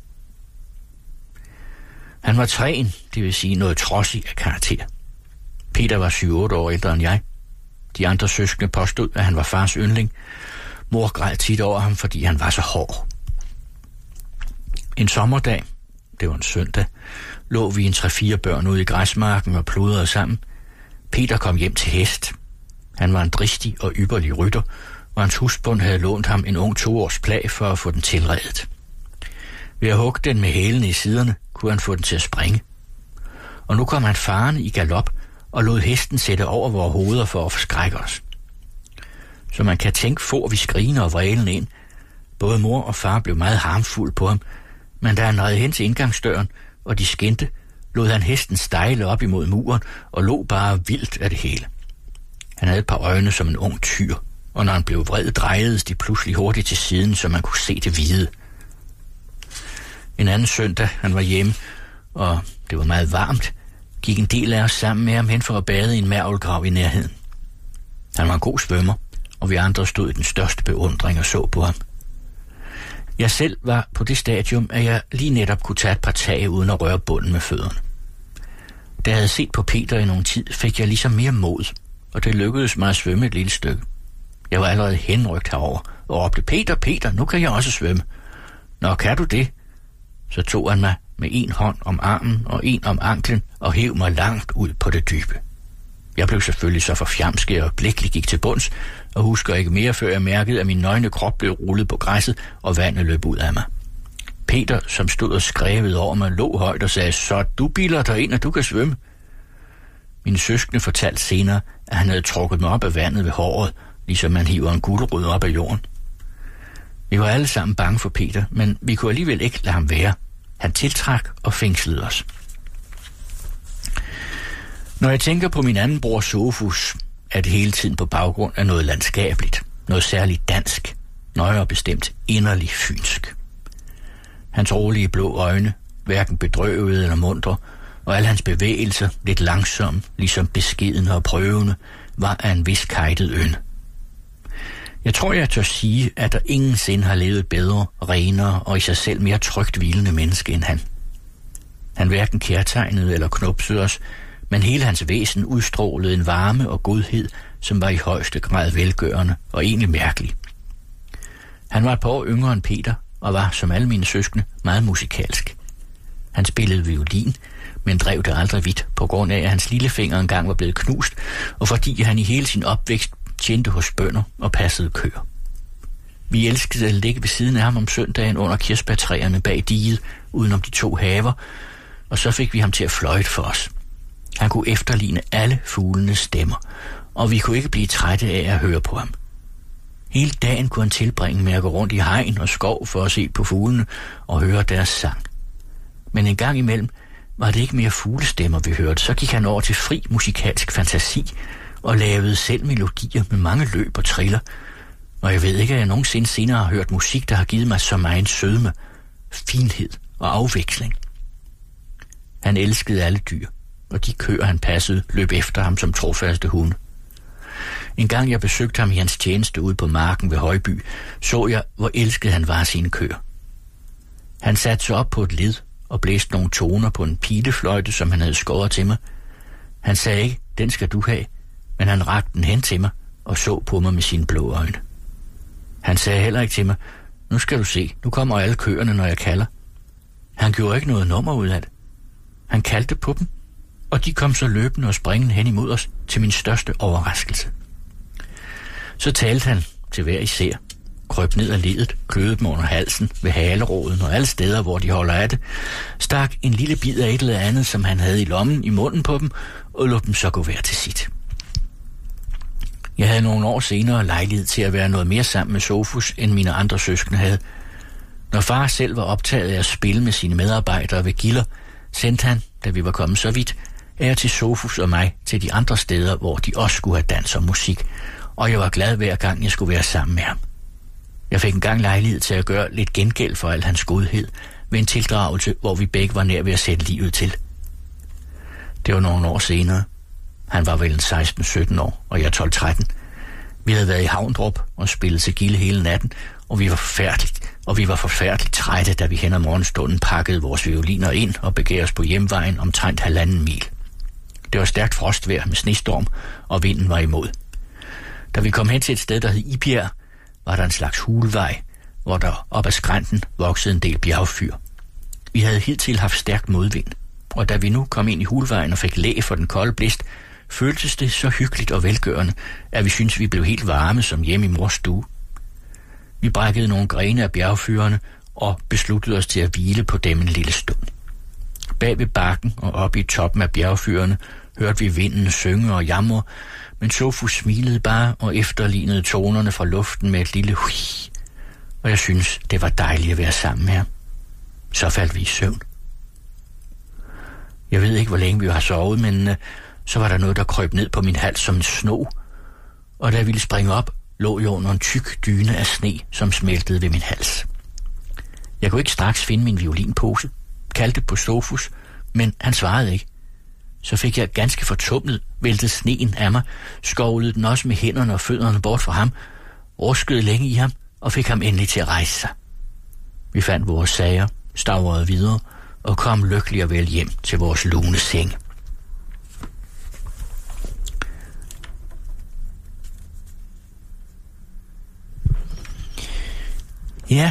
Han var træen, det vil sige noget trodsig af karakter. Peter var syv otte år ældre end jeg. De andre søskende påstod, at han var fars yndling. Mor græd tit over ham, fordi han var så hård. En sommerdag, det var en søndag, lå vi en tre-fire børn ude i græsmarken og pludrede sammen. Peter kom hjem til hest. Han var en dristig og ypperlig rytter, og hans husbond havde lånt ham en ung toårs plag for at få den tilredet. Ved at hugge den med hælene i siderne, kunne han få den til at springe. Og nu kom han farende i galop og lod hesten sætte over vores hoveder for at forskrække os. Så man kan tænke, får vi skrigende og vrælende ind. Både mor og far blev meget harmfulde på ham, men da han nåede hen til indgangsdøren, og de skændte, lod han hesten stejle op imod muren og lå bare vildt af det hele. Han havde et par øjne som en ung tyr, og når han blev vred, drejedes de pludselig hurtigt til siden, så man kunne se det hvide. En anden søndag, han var hjemme, og det var meget varmt, gik en del af os sammen med ham hen for at bade i en mærvelgrav i nærheden. Han var en god svømmer, og vi andre stod i den største beundring og så på ham. Jeg selv var på det stadium, at jeg lige netop kunne tage et par tag uden at røre bunden med fødderne. Da jeg havde set på Peter i nogen tid, fik jeg ligesom mere mod, og det lykkedes mig at svømme et lille stykke. Jeg var allerede henrygt herover og råbte, Peter, Peter, nu kan jeg også svømme. Nå, kan du det? Så tog han mig med en hånd om armen og en om anklen og hev mig langt ud på det dybe. Jeg blev selvfølgelig så forfjamsket og blikkeligt gik til bunds, og husker ikke mere, før jeg mærkede, at min nøgne krop blev rullet på græsset, og vandet løb ud af mig. Peter, som stod og skrævede over mig, lå højt og sagde, så du biler dig ind, og du kan svømme. Mine søskende fortalte senere, at han havde trukket mig op af vandet ved håret, ligesom man hiver en gulerod op af jorden. Vi var alle sammen bange for Peter, men vi kunne alligevel ikke lade ham være. Han tiltrak og fængslede os. Når jeg tænker på min anden bror Sofus, er det hele tiden på baggrund af noget landskabeligt, noget særligt dansk, nøjere bestemt inderligt fynsk. Hans rolige blå øjne, hverken bedrøvede eller muntre, og alle hans bevægelser, lidt langsomme, ligesom beskedne og prøvende, var af en vis kajtet ynde. Jeg tror, jeg tør sige, at der ingensinde har levet bedre, renere og i sig selv mere trygt hvilende menneske end han. Han hverken kærtegnede eller knupsede os, men hele hans væsen udstrålede en varme og godhed, som var i højeste grad velgørende og egentlig mærkelig. Han var et par år yngre end Peter, og var, som alle mine søskende, meget musikalsk. Han spillede violin, men drev det aldrig vidt, på grund af, at hans lillefinger engang var blevet knust, og fordi han i hele sin opvækst tjente hos bønder og passede køer. Vi elskede at ligge ved siden af ham om søndagen under kirsebærtræerne bag diget udenom de to haver, og så fik vi ham til at fløjte for os. Han kunne efterligne alle fuglenes stemmer, og vi kunne ikke blive trætte af at høre på ham. Hele dagen kunne han tilbringe med at gå rundt i hegn og skov for at se på fuglene og høre deres sang. Men en gang imellem var det ikke mere fuglestemmer, vi hørte. Så gik han over til fri musikalsk fantasi og lavede selv melodier med mange løb og triller. Og jeg ved ikke, at jeg nogensinde senere har hørt musik, der har givet mig så meget sødme, finhed og afveksling. Han elskede alle dyr, og de køer, han passede, løb efter ham som trofaste hunde. En gang jeg besøgte ham i hans tjeneste ude på marken ved Højby, så jeg, hvor elsket han var af sine køer. Han satte sig op på et led og blæste nogle toner på en pilefløjte, som han havde skåret til mig. Han sagde ikke, den skal du have, men han rakte den hen til mig og så på mig med sine blå øjne. Han sagde heller ikke til mig, nu skal du se, nu kommer alle køerne, når jeg kalder. Han gjorde ikke noget nummer ud af det. Han kaldte på dem, og de kom så løbende og springende hen imod os til min største overraskelse. Så talte han til hver især, krøb ned ad ledet, kløede dem under halsen, ved haleråden og alle steder, hvor de holder af det, stak en lille bid af et eller andet, som han havde i lommen, i munden på dem, og lod dem så gå hver til sit. Jeg havde nogle år senere lejlighed til at være noget mere sammen med Sofus, end mine andre søskende havde. Når far selv var optaget af at spille med sine medarbejdere ved gilder, sendte han, da vi var kommet så vidt, af til Sofus og mig til de andre steder, hvor de også skulle have dans og musik, og jeg var glad hver gang, jeg skulle være sammen med ham. Jeg fik engang lejlighed til at gøre lidt gengæld for al hans godhed ved en tildragelse, hvor vi begge var nær ved at sætte livet til. Det var nogle år senere. Han var vel en seksten sytten år, og jeg tolv tretten. Vi havde været i Havndrup og spillet til gilde hele natten, og vi var forfærdeligt, og vi var forfærdeligt trætte, da vi hen ad morgenstunden pakkede vores violiner ind og begav os på hjemvejen omtrent halvanden mil. Det var stærkt frostvejr med snestorm, og vinden var imod. Da vi kom hen til et sted, der hed Ibjerg, var der en slags hulvej, hvor der op ad skrænten voksede en del bjergfyr. Vi havde hidtil haft stærk modvind, og da vi nu kom ind i hulvejen og fik læ for den kolde blæst, føltes det så hyggeligt og velgørende, at vi syntes, vi blev helt varme som hjemme i mors stue. Vi brækkede nogle grene af bjergfyrene og besluttede os til at hvile på dem en lille stund. Bag ved bakken og oppe i toppen af bjergfyrene hørte vi vinden synge og jamre, men Sofus smilede bare og efterlignede tonerne fra luften med et lille hui, og jeg synes, det var dejligt at være sammen med ham. Så faldt vi i søvn. Jeg ved ikke, hvor længe vi har sovet, men uh, så var der noget, der krøb ned på min hals som en sno, og da jeg ville springe op, lå jeg under en tyk dyne af sne, som smeltede ved min hals. Jeg kunne ikke straks finde min violinpose, kaldte på Sofus, men han svarede ikke. Så fik jeg ganske fortumlet væltet sneen af mig, skovlede den også med hænderne og fødderne bort fra ham, ruskede længe i ham og fik ham endelig til at rejse sig. Vi fandt vores sager, stavrede videre og kom lykkelig og vel hjem til vores lune seng. Ja,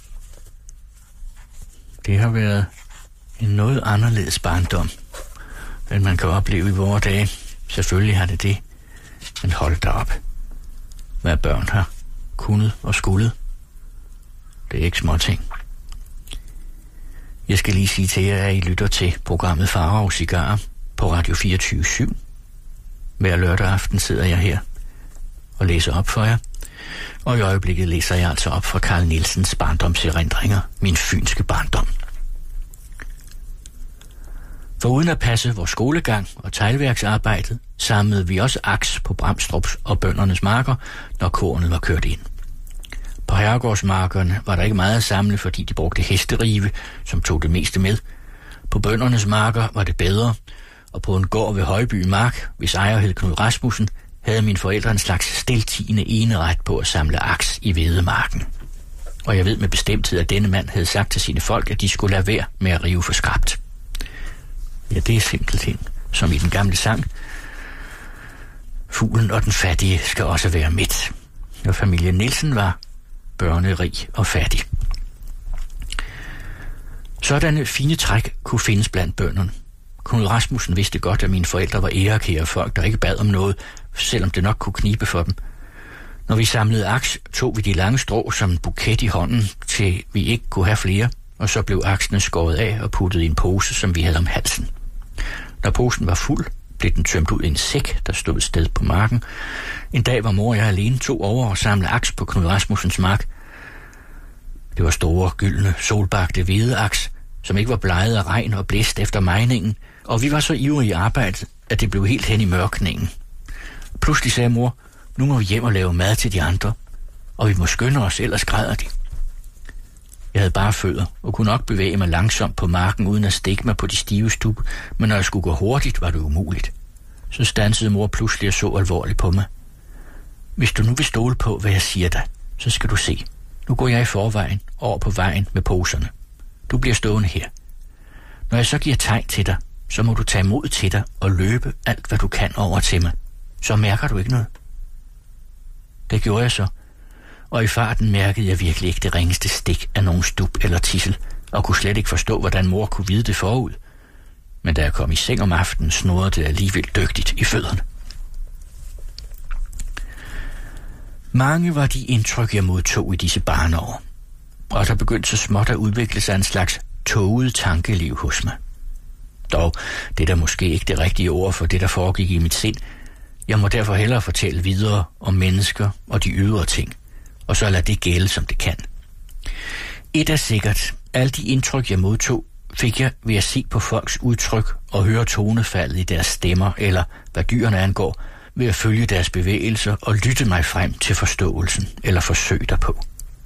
det har været en noget anderledes barndom, end man kan opleve i vore dage. Selvfølgelig har det det, men hold da op, hvad børn har kunnet og skullet. Det er ikke små ting. Jeg skal lige sige til jer, at I lytter til programmet Farao Cigarer på Radio fireogtyve syv. Hver lørdag aften sidder jeg her og læser op for jer, og i øjeblikket læser jeg altså op fra Carl Nielsens barndomserindringer, Min fynske barndom. For uden at passe vores skolegang og teglværksarbejdet, samlede vi også aks på Bramstrups og bøndernes marker, når kornet var kørt ind. På herregårdsmarkerne var der ikke meget at samle, fordi de brugte hesterive, som tog det meste med. På bøndernes marker var det bedre, og på en gård ved Højby Mark, hvis ejer hed Knud Rasmussen, havde mine forældre en slags stiltigende eneret på at samle aks i hvedemarken. Og jeg ved med bestemthed, at denne mand havde sagt til sine folk, at de skulle lade være med at rive for skrabt. Ja, det er simpelthen, som i den gamle sang. Fuglen og den fattige skal også være midt. Og familien Nielsen var børnerig og fattig. Sådanne fine træk kunne findes blandt bønderne. Knud Rasmussen vidste godt, at mine forældre var ærekære folk, der ikke bad om noget, selvom det nok kunne knibe for dem. Når vi samlede aks, tog vi de lange strå som en buket i hånden, til vi ikke kunne have flere, og så blev aksene skåret af og puttet i en pose, som vi havde om halsen. Når posen var fuld, blev den tømt ud i en sæk, der stod et sted på marken. En dag var mor og jeg alene tog over og samlede aks på Knud Rasmussens mark. Det var store, gyldne, solbagte hvide aks, som ikke var bleget af regn og blæst efter mejningen, og vi var så ivrige i arbejdet, at det blev helt hen i mørkningen. Pludselig sagde mor, nu må vi hjem og lave mad til de andre, og vi må skynde os, ellers græder de. Jeg havde bare fødder og kunne nok bevæge mig langsomt på marken uden at stikke mig på de stive stub, men når jeg skulle gå hurtigt, var det umuligt. Så stansede mor pludselig og så alvorligt på mig. Hvis du nu vil stole på, hvad jeg siger dig, så skal du se. Nu går jeg i forvejen over på vejen med poserne. Du bliver stående her. Når jeg så giver tegn til dig, så må du tage mod til dig og løbe alt, hvad du kan over til mig. Så mærker du ikke noget. Det gjorde jeg så, og i farten mærkede jeg virkelig ikke det ringeste stik af nogen stub eller tissel, og kunne slet ikke forstå, hvordan mor kunne vide det forud. Men da jeg kom i seng om aftenen, snurrede det alligevel dygtigt i fødderne. Mange var de indtryk, jeg modtog i disse barneår, og der begyndte så småt at udvikle sig en slags tåget tankeliv hos mig. Dog, det er da måske ikke det rigtige ord for det, der foregik i mit sind. Jeg må derfor hellere fortælle videre om mennesker og de ydre ting, og så lade det gælde, som det kan. Et er sikkert, alle de indtryk, jeg modtog, fik jeg ved at se på folks udtryk og høre tonefaldet i deres stemmer, eller hvad dyrene angår, ved at følge deres bevægelser og lytte mig frem til forståelsen eller forsøg derpå.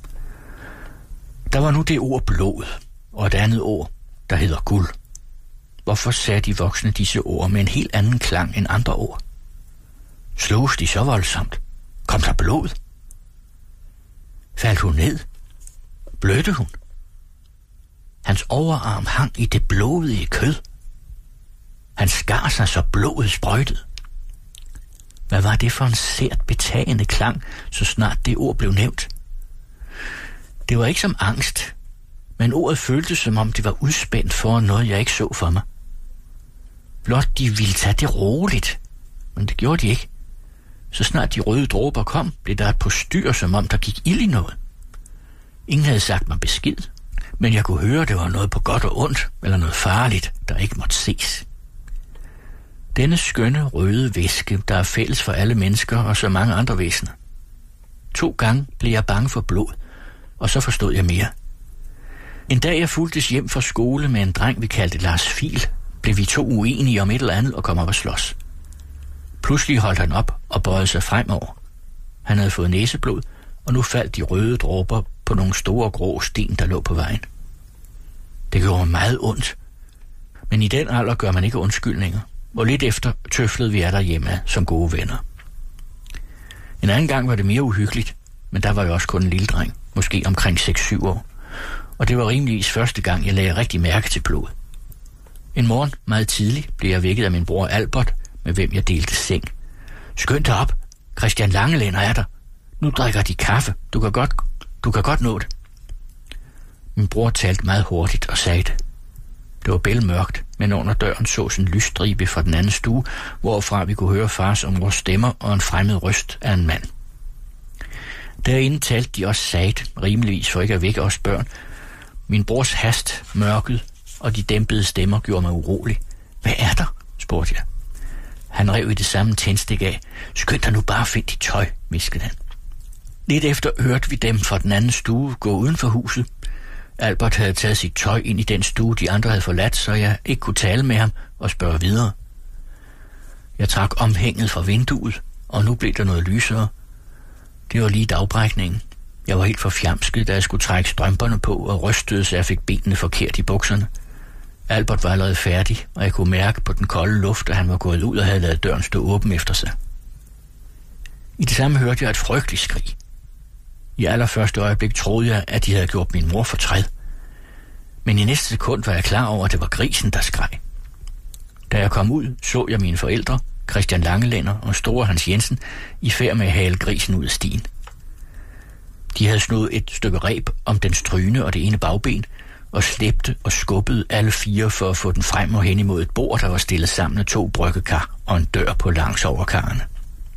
Der var nu det ord blod, og et andet ord, der hedder guld. Hvorfor sagde de voksne disse ord med en helt anden klang end andre ord? Slogs de så voldsomt? Kom der blod? Faldt hun ned? Blødte hun? Hans overarm hang i det blodige kød. Han skar sig, så blodet sprøjtede. Hvad var det for en sært betagende klang, så snart det ord blev nævnt? Det var ikke som angst, men ordet føltes, som om det var udspændt for noget, jeg ikke så for mig. Blot de ville tage det roligt, men det gjorde de ikke. Så snart de røde dråber kom, blev der et postyr, som om der gik ild i noget. Ingen havde sagt mig besked, men jeg kunne høre, at det var noget på godt og ondt, eller noget farligt, der ikke måtte ses. Denne skønne røde væske, der er fælles for alle mennesker og så mange andre væsener. To gange blev jeg bange for blod, og så forstod jeg mere. En dag jeg fulgtes hjem fra skole med en dreng, vi kaldte Lars Fil, blev vi to uenige om et eller andet og kom op og slås. Pludselig holdt han op og bøjede sig fremover. Han havde fået næseblod, og nu faldt de røde dråber på nogle store grå sten, der lå på vejen. Det gjorde mig meget ondt, men i den alder gør man ikke undskyldninger, og lidt efter tøflede vi af derhjemme som gode venner. En anden gang var det mere uhyggeligt, men der var jeg også kun en lille dreng, måske omkring seks syv år, og det var rimeligvis første gang, jeg lagde rigtig mærke til blod. En morgen, meget tidlig, blev jeg vækket af min bror Albert, med hvem jeg delte seng. Skynd dig op, Christian Langelænder er der. Nu drikker de kaffe, du kan godt, du kan godt nå det. Min bror talte meget hurtigt og sagde det. Det var bælmørkt, men under døren sås en lysstribe fra den anden stue, hvorfra vi kunne høre fars og mors stemmer og en fremmed røst af en mand. Derinde talte de også sagt, rimeligvis for ikke at vække os børn. Min brors hast, mørket og de dæmpede stemmer gjorde mig urolig. Hvad er der? Spurgte jeg. Han rev i det samme tændstik af. Skynd dig nu bare at finde dit tøj, hviskede han. Lidt efter hørte vi dem fra den anden stue gå uden for huset. Albert havde taget sit tøj ind i den stue, de andre havde forladt, så jeg ikke kunne tale med ham og spørge videre. Jeg trak omhænget fra vinduet, og nu blev der noget lysere. Det var lige dagbrækningen. Jeg var helt forfjamsket, da jeg skulle trække strømperne på og rystede, så jeg fik benene forkert i bukserne. Albert var allerede færdig, og jeg kunne mærke på den kolde luft, at han var gået ud og havde ladet døren stå åben efter sig. I det samme hørte jeg et frygteligt skrig. I allerførste øjeblik troede jeg, at de havde gjort min mor fortræd. Men i næste sekund var jeg klar over, at det var grisen, der skreg. Da jeg kom ud, så jeg mine forældre, Christian Langelænder og store Hans Jensen, i færd med at hale grisen ud af stien. De havde snået et stykke reb om dens tryne og det ene bagben, og slæbte og skubbede alle fire for at få den frem og hen imod et bord, der var stillet sammen af to bryggekar og en dør på langs over karrene.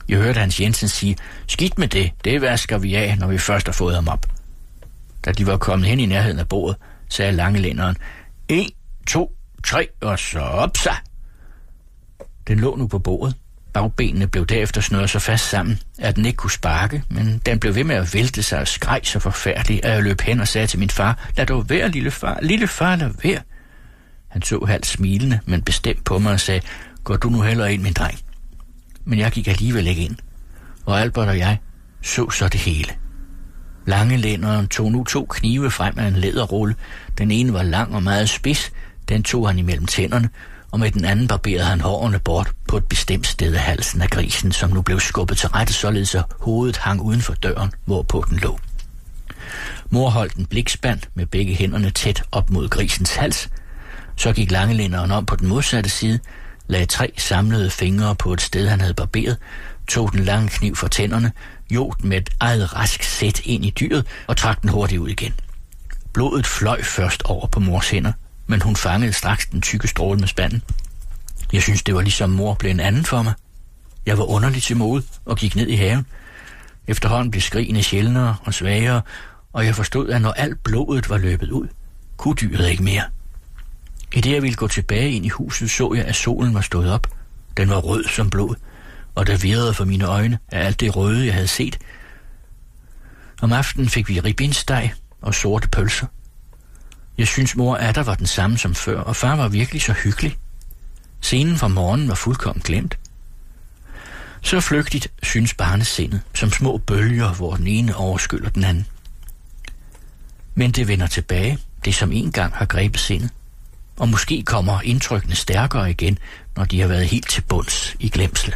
Jeg hørte Hans Jensen sige, skidt med det, det vasker vi af, når vi først har fået ham op. Da de var kommet hen i nærheden af bordet, sagde langelænderen, en, to, tre, og så op sig. Den lå nu på bordet. Bagbenene blev derefter snøret så fast sammen, at den ikke kunne sparke, men den blev ved med at vælte sig og skreg så forfærdeligt, at jeg løb hen og sagde til min far, lad dog være, lille far, lille far, lad være. Han så halvt smilende, men bestemt på mig og sagde, gå du nu heller ind, min dreng. Men jeg gik alligevel ikke ind, og Albert og jeg så så det hele. Langelænderen tog nu to knive frem af en læderrulle. Den ene var lang og meget spids, den tog han imellem tænderne, og med den anden barberede han hårene bort på et bestemt sted af halsen af grisen, som nu blev skubbet til rette, således at hovedet hang uden for døren, hvorpå den lå. Mor holdt en blikspand med begge hænderne tæt op mod grisens hals. Så gik langelænderen om på den modsatte side, lagde tre samlede fingre på et sted, han havde barberet, tog den lange kniv fra tænderne, jog den med et eget rask sæt ind i dyret og trak den hurtigt ud igen. Blodet fløj først over på mors hænder, men hun fangede straks den tykke stråle med spanden. Jeg synes, det var ligesom mor blev en anden for mig. Jeg var underligt til mode og gik ned i haven. Efterhånden blev skrigene sjældnere og svagere, og jeg forstod, at når alt blodet var løbet ud, kunne dyret ikke mere. I det jeg ville gå tilbage ind i huset, så jeg, at solen var stået op. Den var rød som blod, og der virrede for mine øjne af alt det røde, jeg havde set. Om aftenen fik vi ribbensteg og sorte pølser. Jeg synes, mor Adder var den samme som før, og far var virkelig så hyggelig. Scenen fra morgenen var fuldkommen glemt. Så flygtigt synes barnesindet, som små bølger, hvor den ene overskyller den anden. Men det vender tilbage, det som engang har grebet sindet. Og måske kommer indtrykkene stærkere igen, når de har været helt til bunds i glemslen.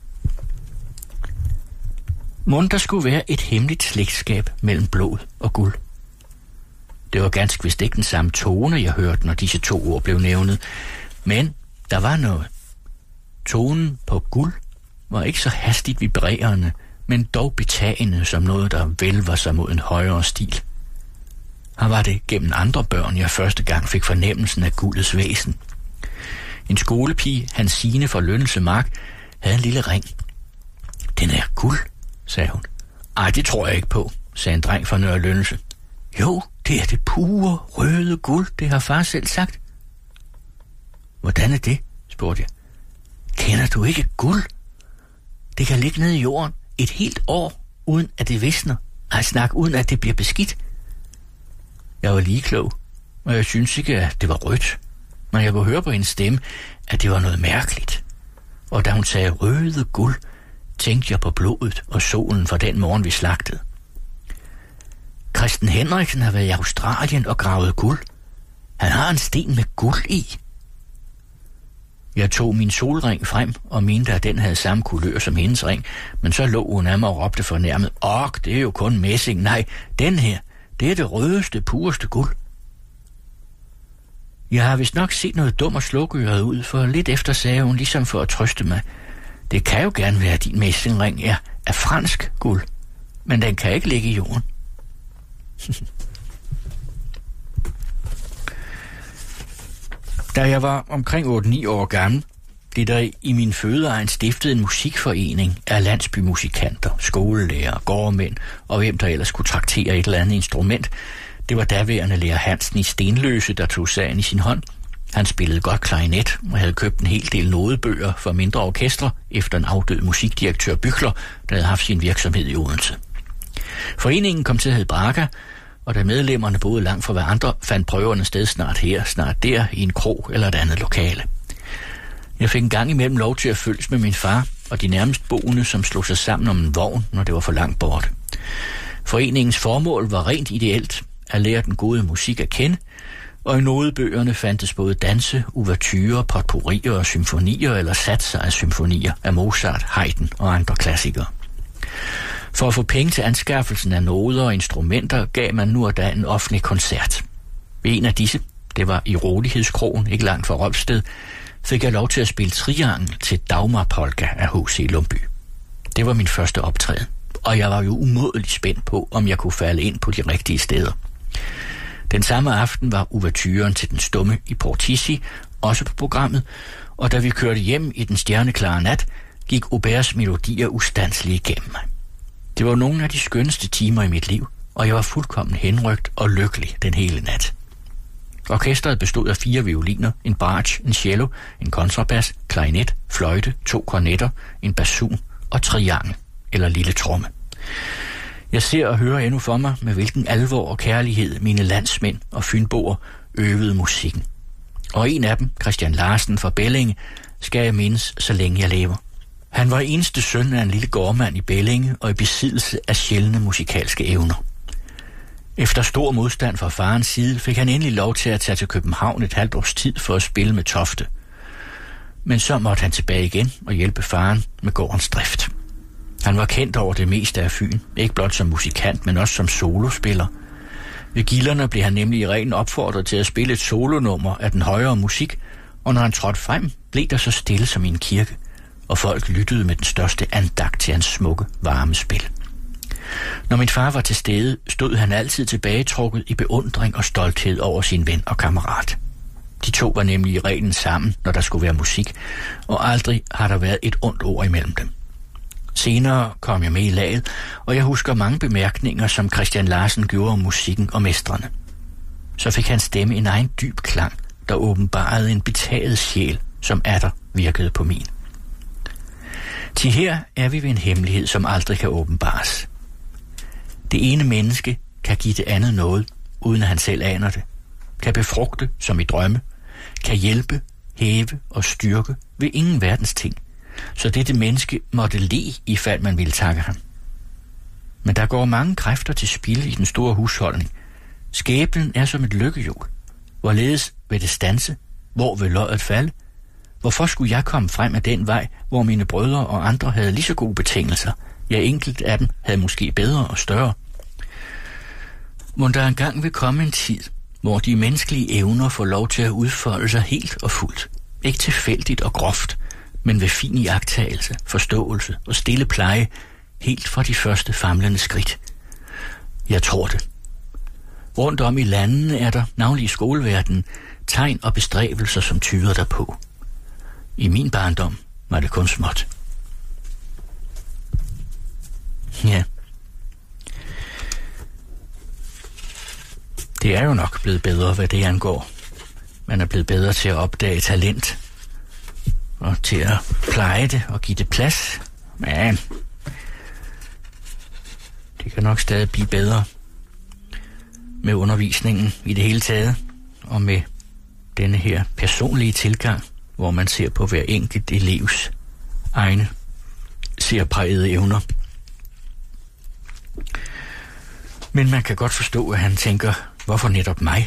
Mon der skulle være et hemmeligt slægtskab mellem blod og guld. Det var ganske vist ikke den samme tone, jeg hørte, når disse to ord blev nævnet. Men der var noget. Tonen på guld var ikke så hastigt vibrerende, men dog betagende som noget, der vælver sig mod en højere stil. Her var det gennem andre børn, jeg første gang fik fornemmelsen af guldets væsen. En skolepige, Hansine fra Lønnelse Mark, havde en lille ring. Den er guld, sagde hun. Ej, det tror jeg ikke på, sagde en dreng fra Nørre Lønnelse. Jo, det er det pure, røde guld, det har far selv sagt. Hvordan er det, spurgte jeg. Kender du ikke guld? Det kan ligge nede i jorden et helt år, uden at det visner. Ej, snak, uden at det bliver beskidt. Jeg var lige klog, og jeg synes ikke, at det var rødt. Men jeg kunne høre på hendes stemme, at det var noget mærkeligt. Og da hun sagde røde guld, tænkte jeg på blodet og solen fra den morgen, vi slagtede. Christen Henriksen har været i Australien og gravet guld. Han har en sten med guld i. Jeg tog min solring frem og mente, at den havde samme kulør som hendes ring, men så lå hun af mig og råbte fornærmet, åh, det er jo kun messing. Nej, den her, det er det rødeste, pureste guld. Jeg har vist nok set noget dum og slukøret ud, for lidt efter sagde hun ligesom for at trøste mig. Det kan jo gerne være, at din messingring er af fransk guld, men den kan ikke ligge i jorden. Da jeg var omkring otte ni år gammel, blev der i min fødeegn stiftet en musikforening af landsbymusikanter, skolelærer, gårdmænd og hvem der ellers kunne traktere et eller andet instrument. Det var daværende lærer Hansen i Stenløse, der tog sagen i sin hånd. Han spillede godt klarinet og havde købt en hel del nodebøger for mindre orkestre efter en afdød musikdirektør Bykler, der havde haft sin virksomhed i Odense. Foreningen kom til at hedde Braga, og da medlemmerne boede langt fra hverandre, fandt prøverne sted snart her, snart der, i en krog eller et andet lokale. Jeg fik en gang imellem lov til at følges med min far og de nærmest boende, som slog sig sammen om en vogn, når det var for langt bort. Foreningens formål var rent ideelt at lære den gode musik at kende, og i nodebøgerne fandtes både danse, ouverturer, potpourrier og symfonier eller satser af symfonier af Mozart, Haydn og andre klassikere. For at få penge til anskaffelsen af noder og instrumenter, gav man nu og da en offentlig koncert. Ved en af disse, det var i Rolighedskrogen, ikke langt fra Rolfsted, fik jeg lov til at spille triangel til Dagmar Polka af H C Lumby. Det var min første optræden, og jeg var jo umådeligt spændt på, om jeg kunne falde ind på de rigtige steder. Den samme aften var ouverturen til Den Stumme i Portici også på programmet, og da vi kørte hjem i den stjerneklare nat, gik Auberts melodier ustandslige igennem mig. Det var nogle af de skønneste timer i mit liv, og jeg var fuldkommen henrygt og lykkelig den hele nat. Orkestret bestod af fire violiner, en bratsch, en cello, en kontrabas, klarinet, fløjte, to kornetter, en basun og triangel eller lille tromme. Jeg ser og hører endnu for mig, med hvilken alvor og kærlighed mine landsmænd og fynboer øvede musikken. Og en af dem, Christian Larsen fra Bellinge, skal jeg mindes, så længe jeg lever. Han var eneste søn af en lille gårdmand i Bellinge og i besiddelse af sjældne musikalske evner. Efter stor modstand fra farens side fik han endelig lov til at tage til København et halvt års tid for at spille med Tofte. Men så måtte han tilbage igen og hjælpe faren med gårdens drift. Han var kendt over det meste af Fyn, ikke blot som musikant, men også som solospiller. Ved gilderne blev han nemlig i reglen opfordret til at spille et solonummer af den højere musik, og når han trådte frem, blev der så stille som i en kirke, og folk lyttede med den største andagt til hans smukke, varme spil. Når min far var til stede, stod han altid tilbagetrukket i beundring og stolthed over sin ven og kammerat. De to var nemlig i reglen sammen, når der skulle være musik, og aldrig har der været et ondt ord imellem dem. Senere kom jeg med i laget, og jeg husker mange bemærkninger, som Christian Larsen gjorde om musikken og mestrene. Så fik hans stemme en egen dyb klang, der åbenbarede en betaget sjæl, som atter virkede på min. Til her er vi ved en hemmelighed, som aldrig kan åbenbares. Det ene menneske kan give det andet noget, uden at han selv aner det. Kan befrugte, som i drømme. Kan hjælpe, hæve og styrke ved ingen verdens ting. Så dette menneske måtte le, i fald man ville takke ham. Men der går mange kræfter til spilde i den store husholdning. Skæbnen er som et lykkehjul. Hvorledes vil det standse? Hvor vil loddet falde? Hvorfor skulle jeg komme frem af den vej, hvor mine brødre og andre havde lige så gode betingelser? Ja, enkelt af dem havde måske bedre og større. Må der engang vil komme en tid, hvor de menneskelige evner får lov til at udfolde sig helt og fuldt. Ikke tilfældigt og groft, men ved fin iagttagelse, forståelse og stille pleje, helt fra de første famlende skridt. Jeg tror det. Rundt om i landene er der, navnlig i skoleverdenen, tegn og bestræbelser, som tyder derpå. I min barndom var det kun småt. Ja. Det er jo nok blevet bedre, hvad det angår. Man er blevet bedre til at opdage talent, og til at pleje det og give det plads. Men det kan nok stadig blive bedre med undervisningen i det hele taget, og med denne her personlige tilgang, hvor man ser på hver enkelt elevs egne særprægede evner. Men man kan godt forstå, at han tænker, hvorfor netop mig?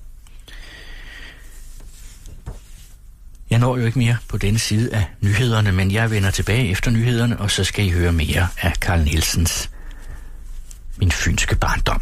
Jeg når jo ikke mere på denne side af nyhederne, men jeg vender tilbage efter nyhederne, og så skal I høre mere af Carl Nielsens Min fynske barndom.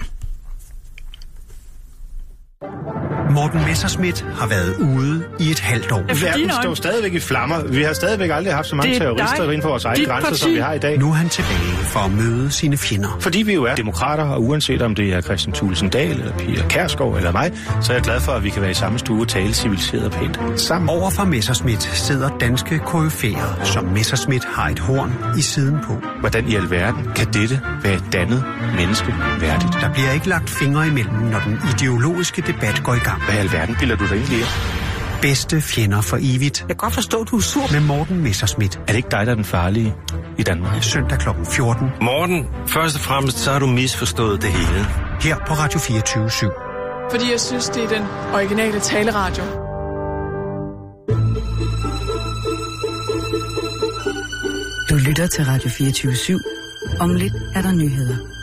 Morten Messerschmidt har været ude i et halvt år. Verden står stadigvæk i flammer. Vi har stadigvæk aldrig haft så mange terrorister inden for vores egne grænser, som vi har i dag. Nu er han tilbage for at møde sine fjender. Fordi vi jo er demokrater, og uanset om det er Christian Thulesen Dahl, eller Pia Kjærsgaard eller mig, så er jeg glad for, at vi kan være i samme stue og tale civiliseret og pænt sammen. Over for Messerschmidt sidder danske koryfæer, som Messerschmidt har et horn i siden på. Hvordan i alverden kan dette være et dannet menneske værdigt? Der bliver ikke lagt fingre imellem, når den ideologiske debat går i gang. Hvad i alverden bilder du dig egentlig af? Bedste fjender for evigt. Jeg kan godt forstå, at du er sur. Med Morten Messerschmidt. Er det ikke dig, der er den farlige i Danmark? Søndag klokken fjorten. Morten, først og fremmest så har du misforstået det hele. Her på Radio fireogtyve syv. Fordi jeg synes, det er den originale taleradio. Du lytter til Radio fireogtyve syv. Om lidt er der nyheder.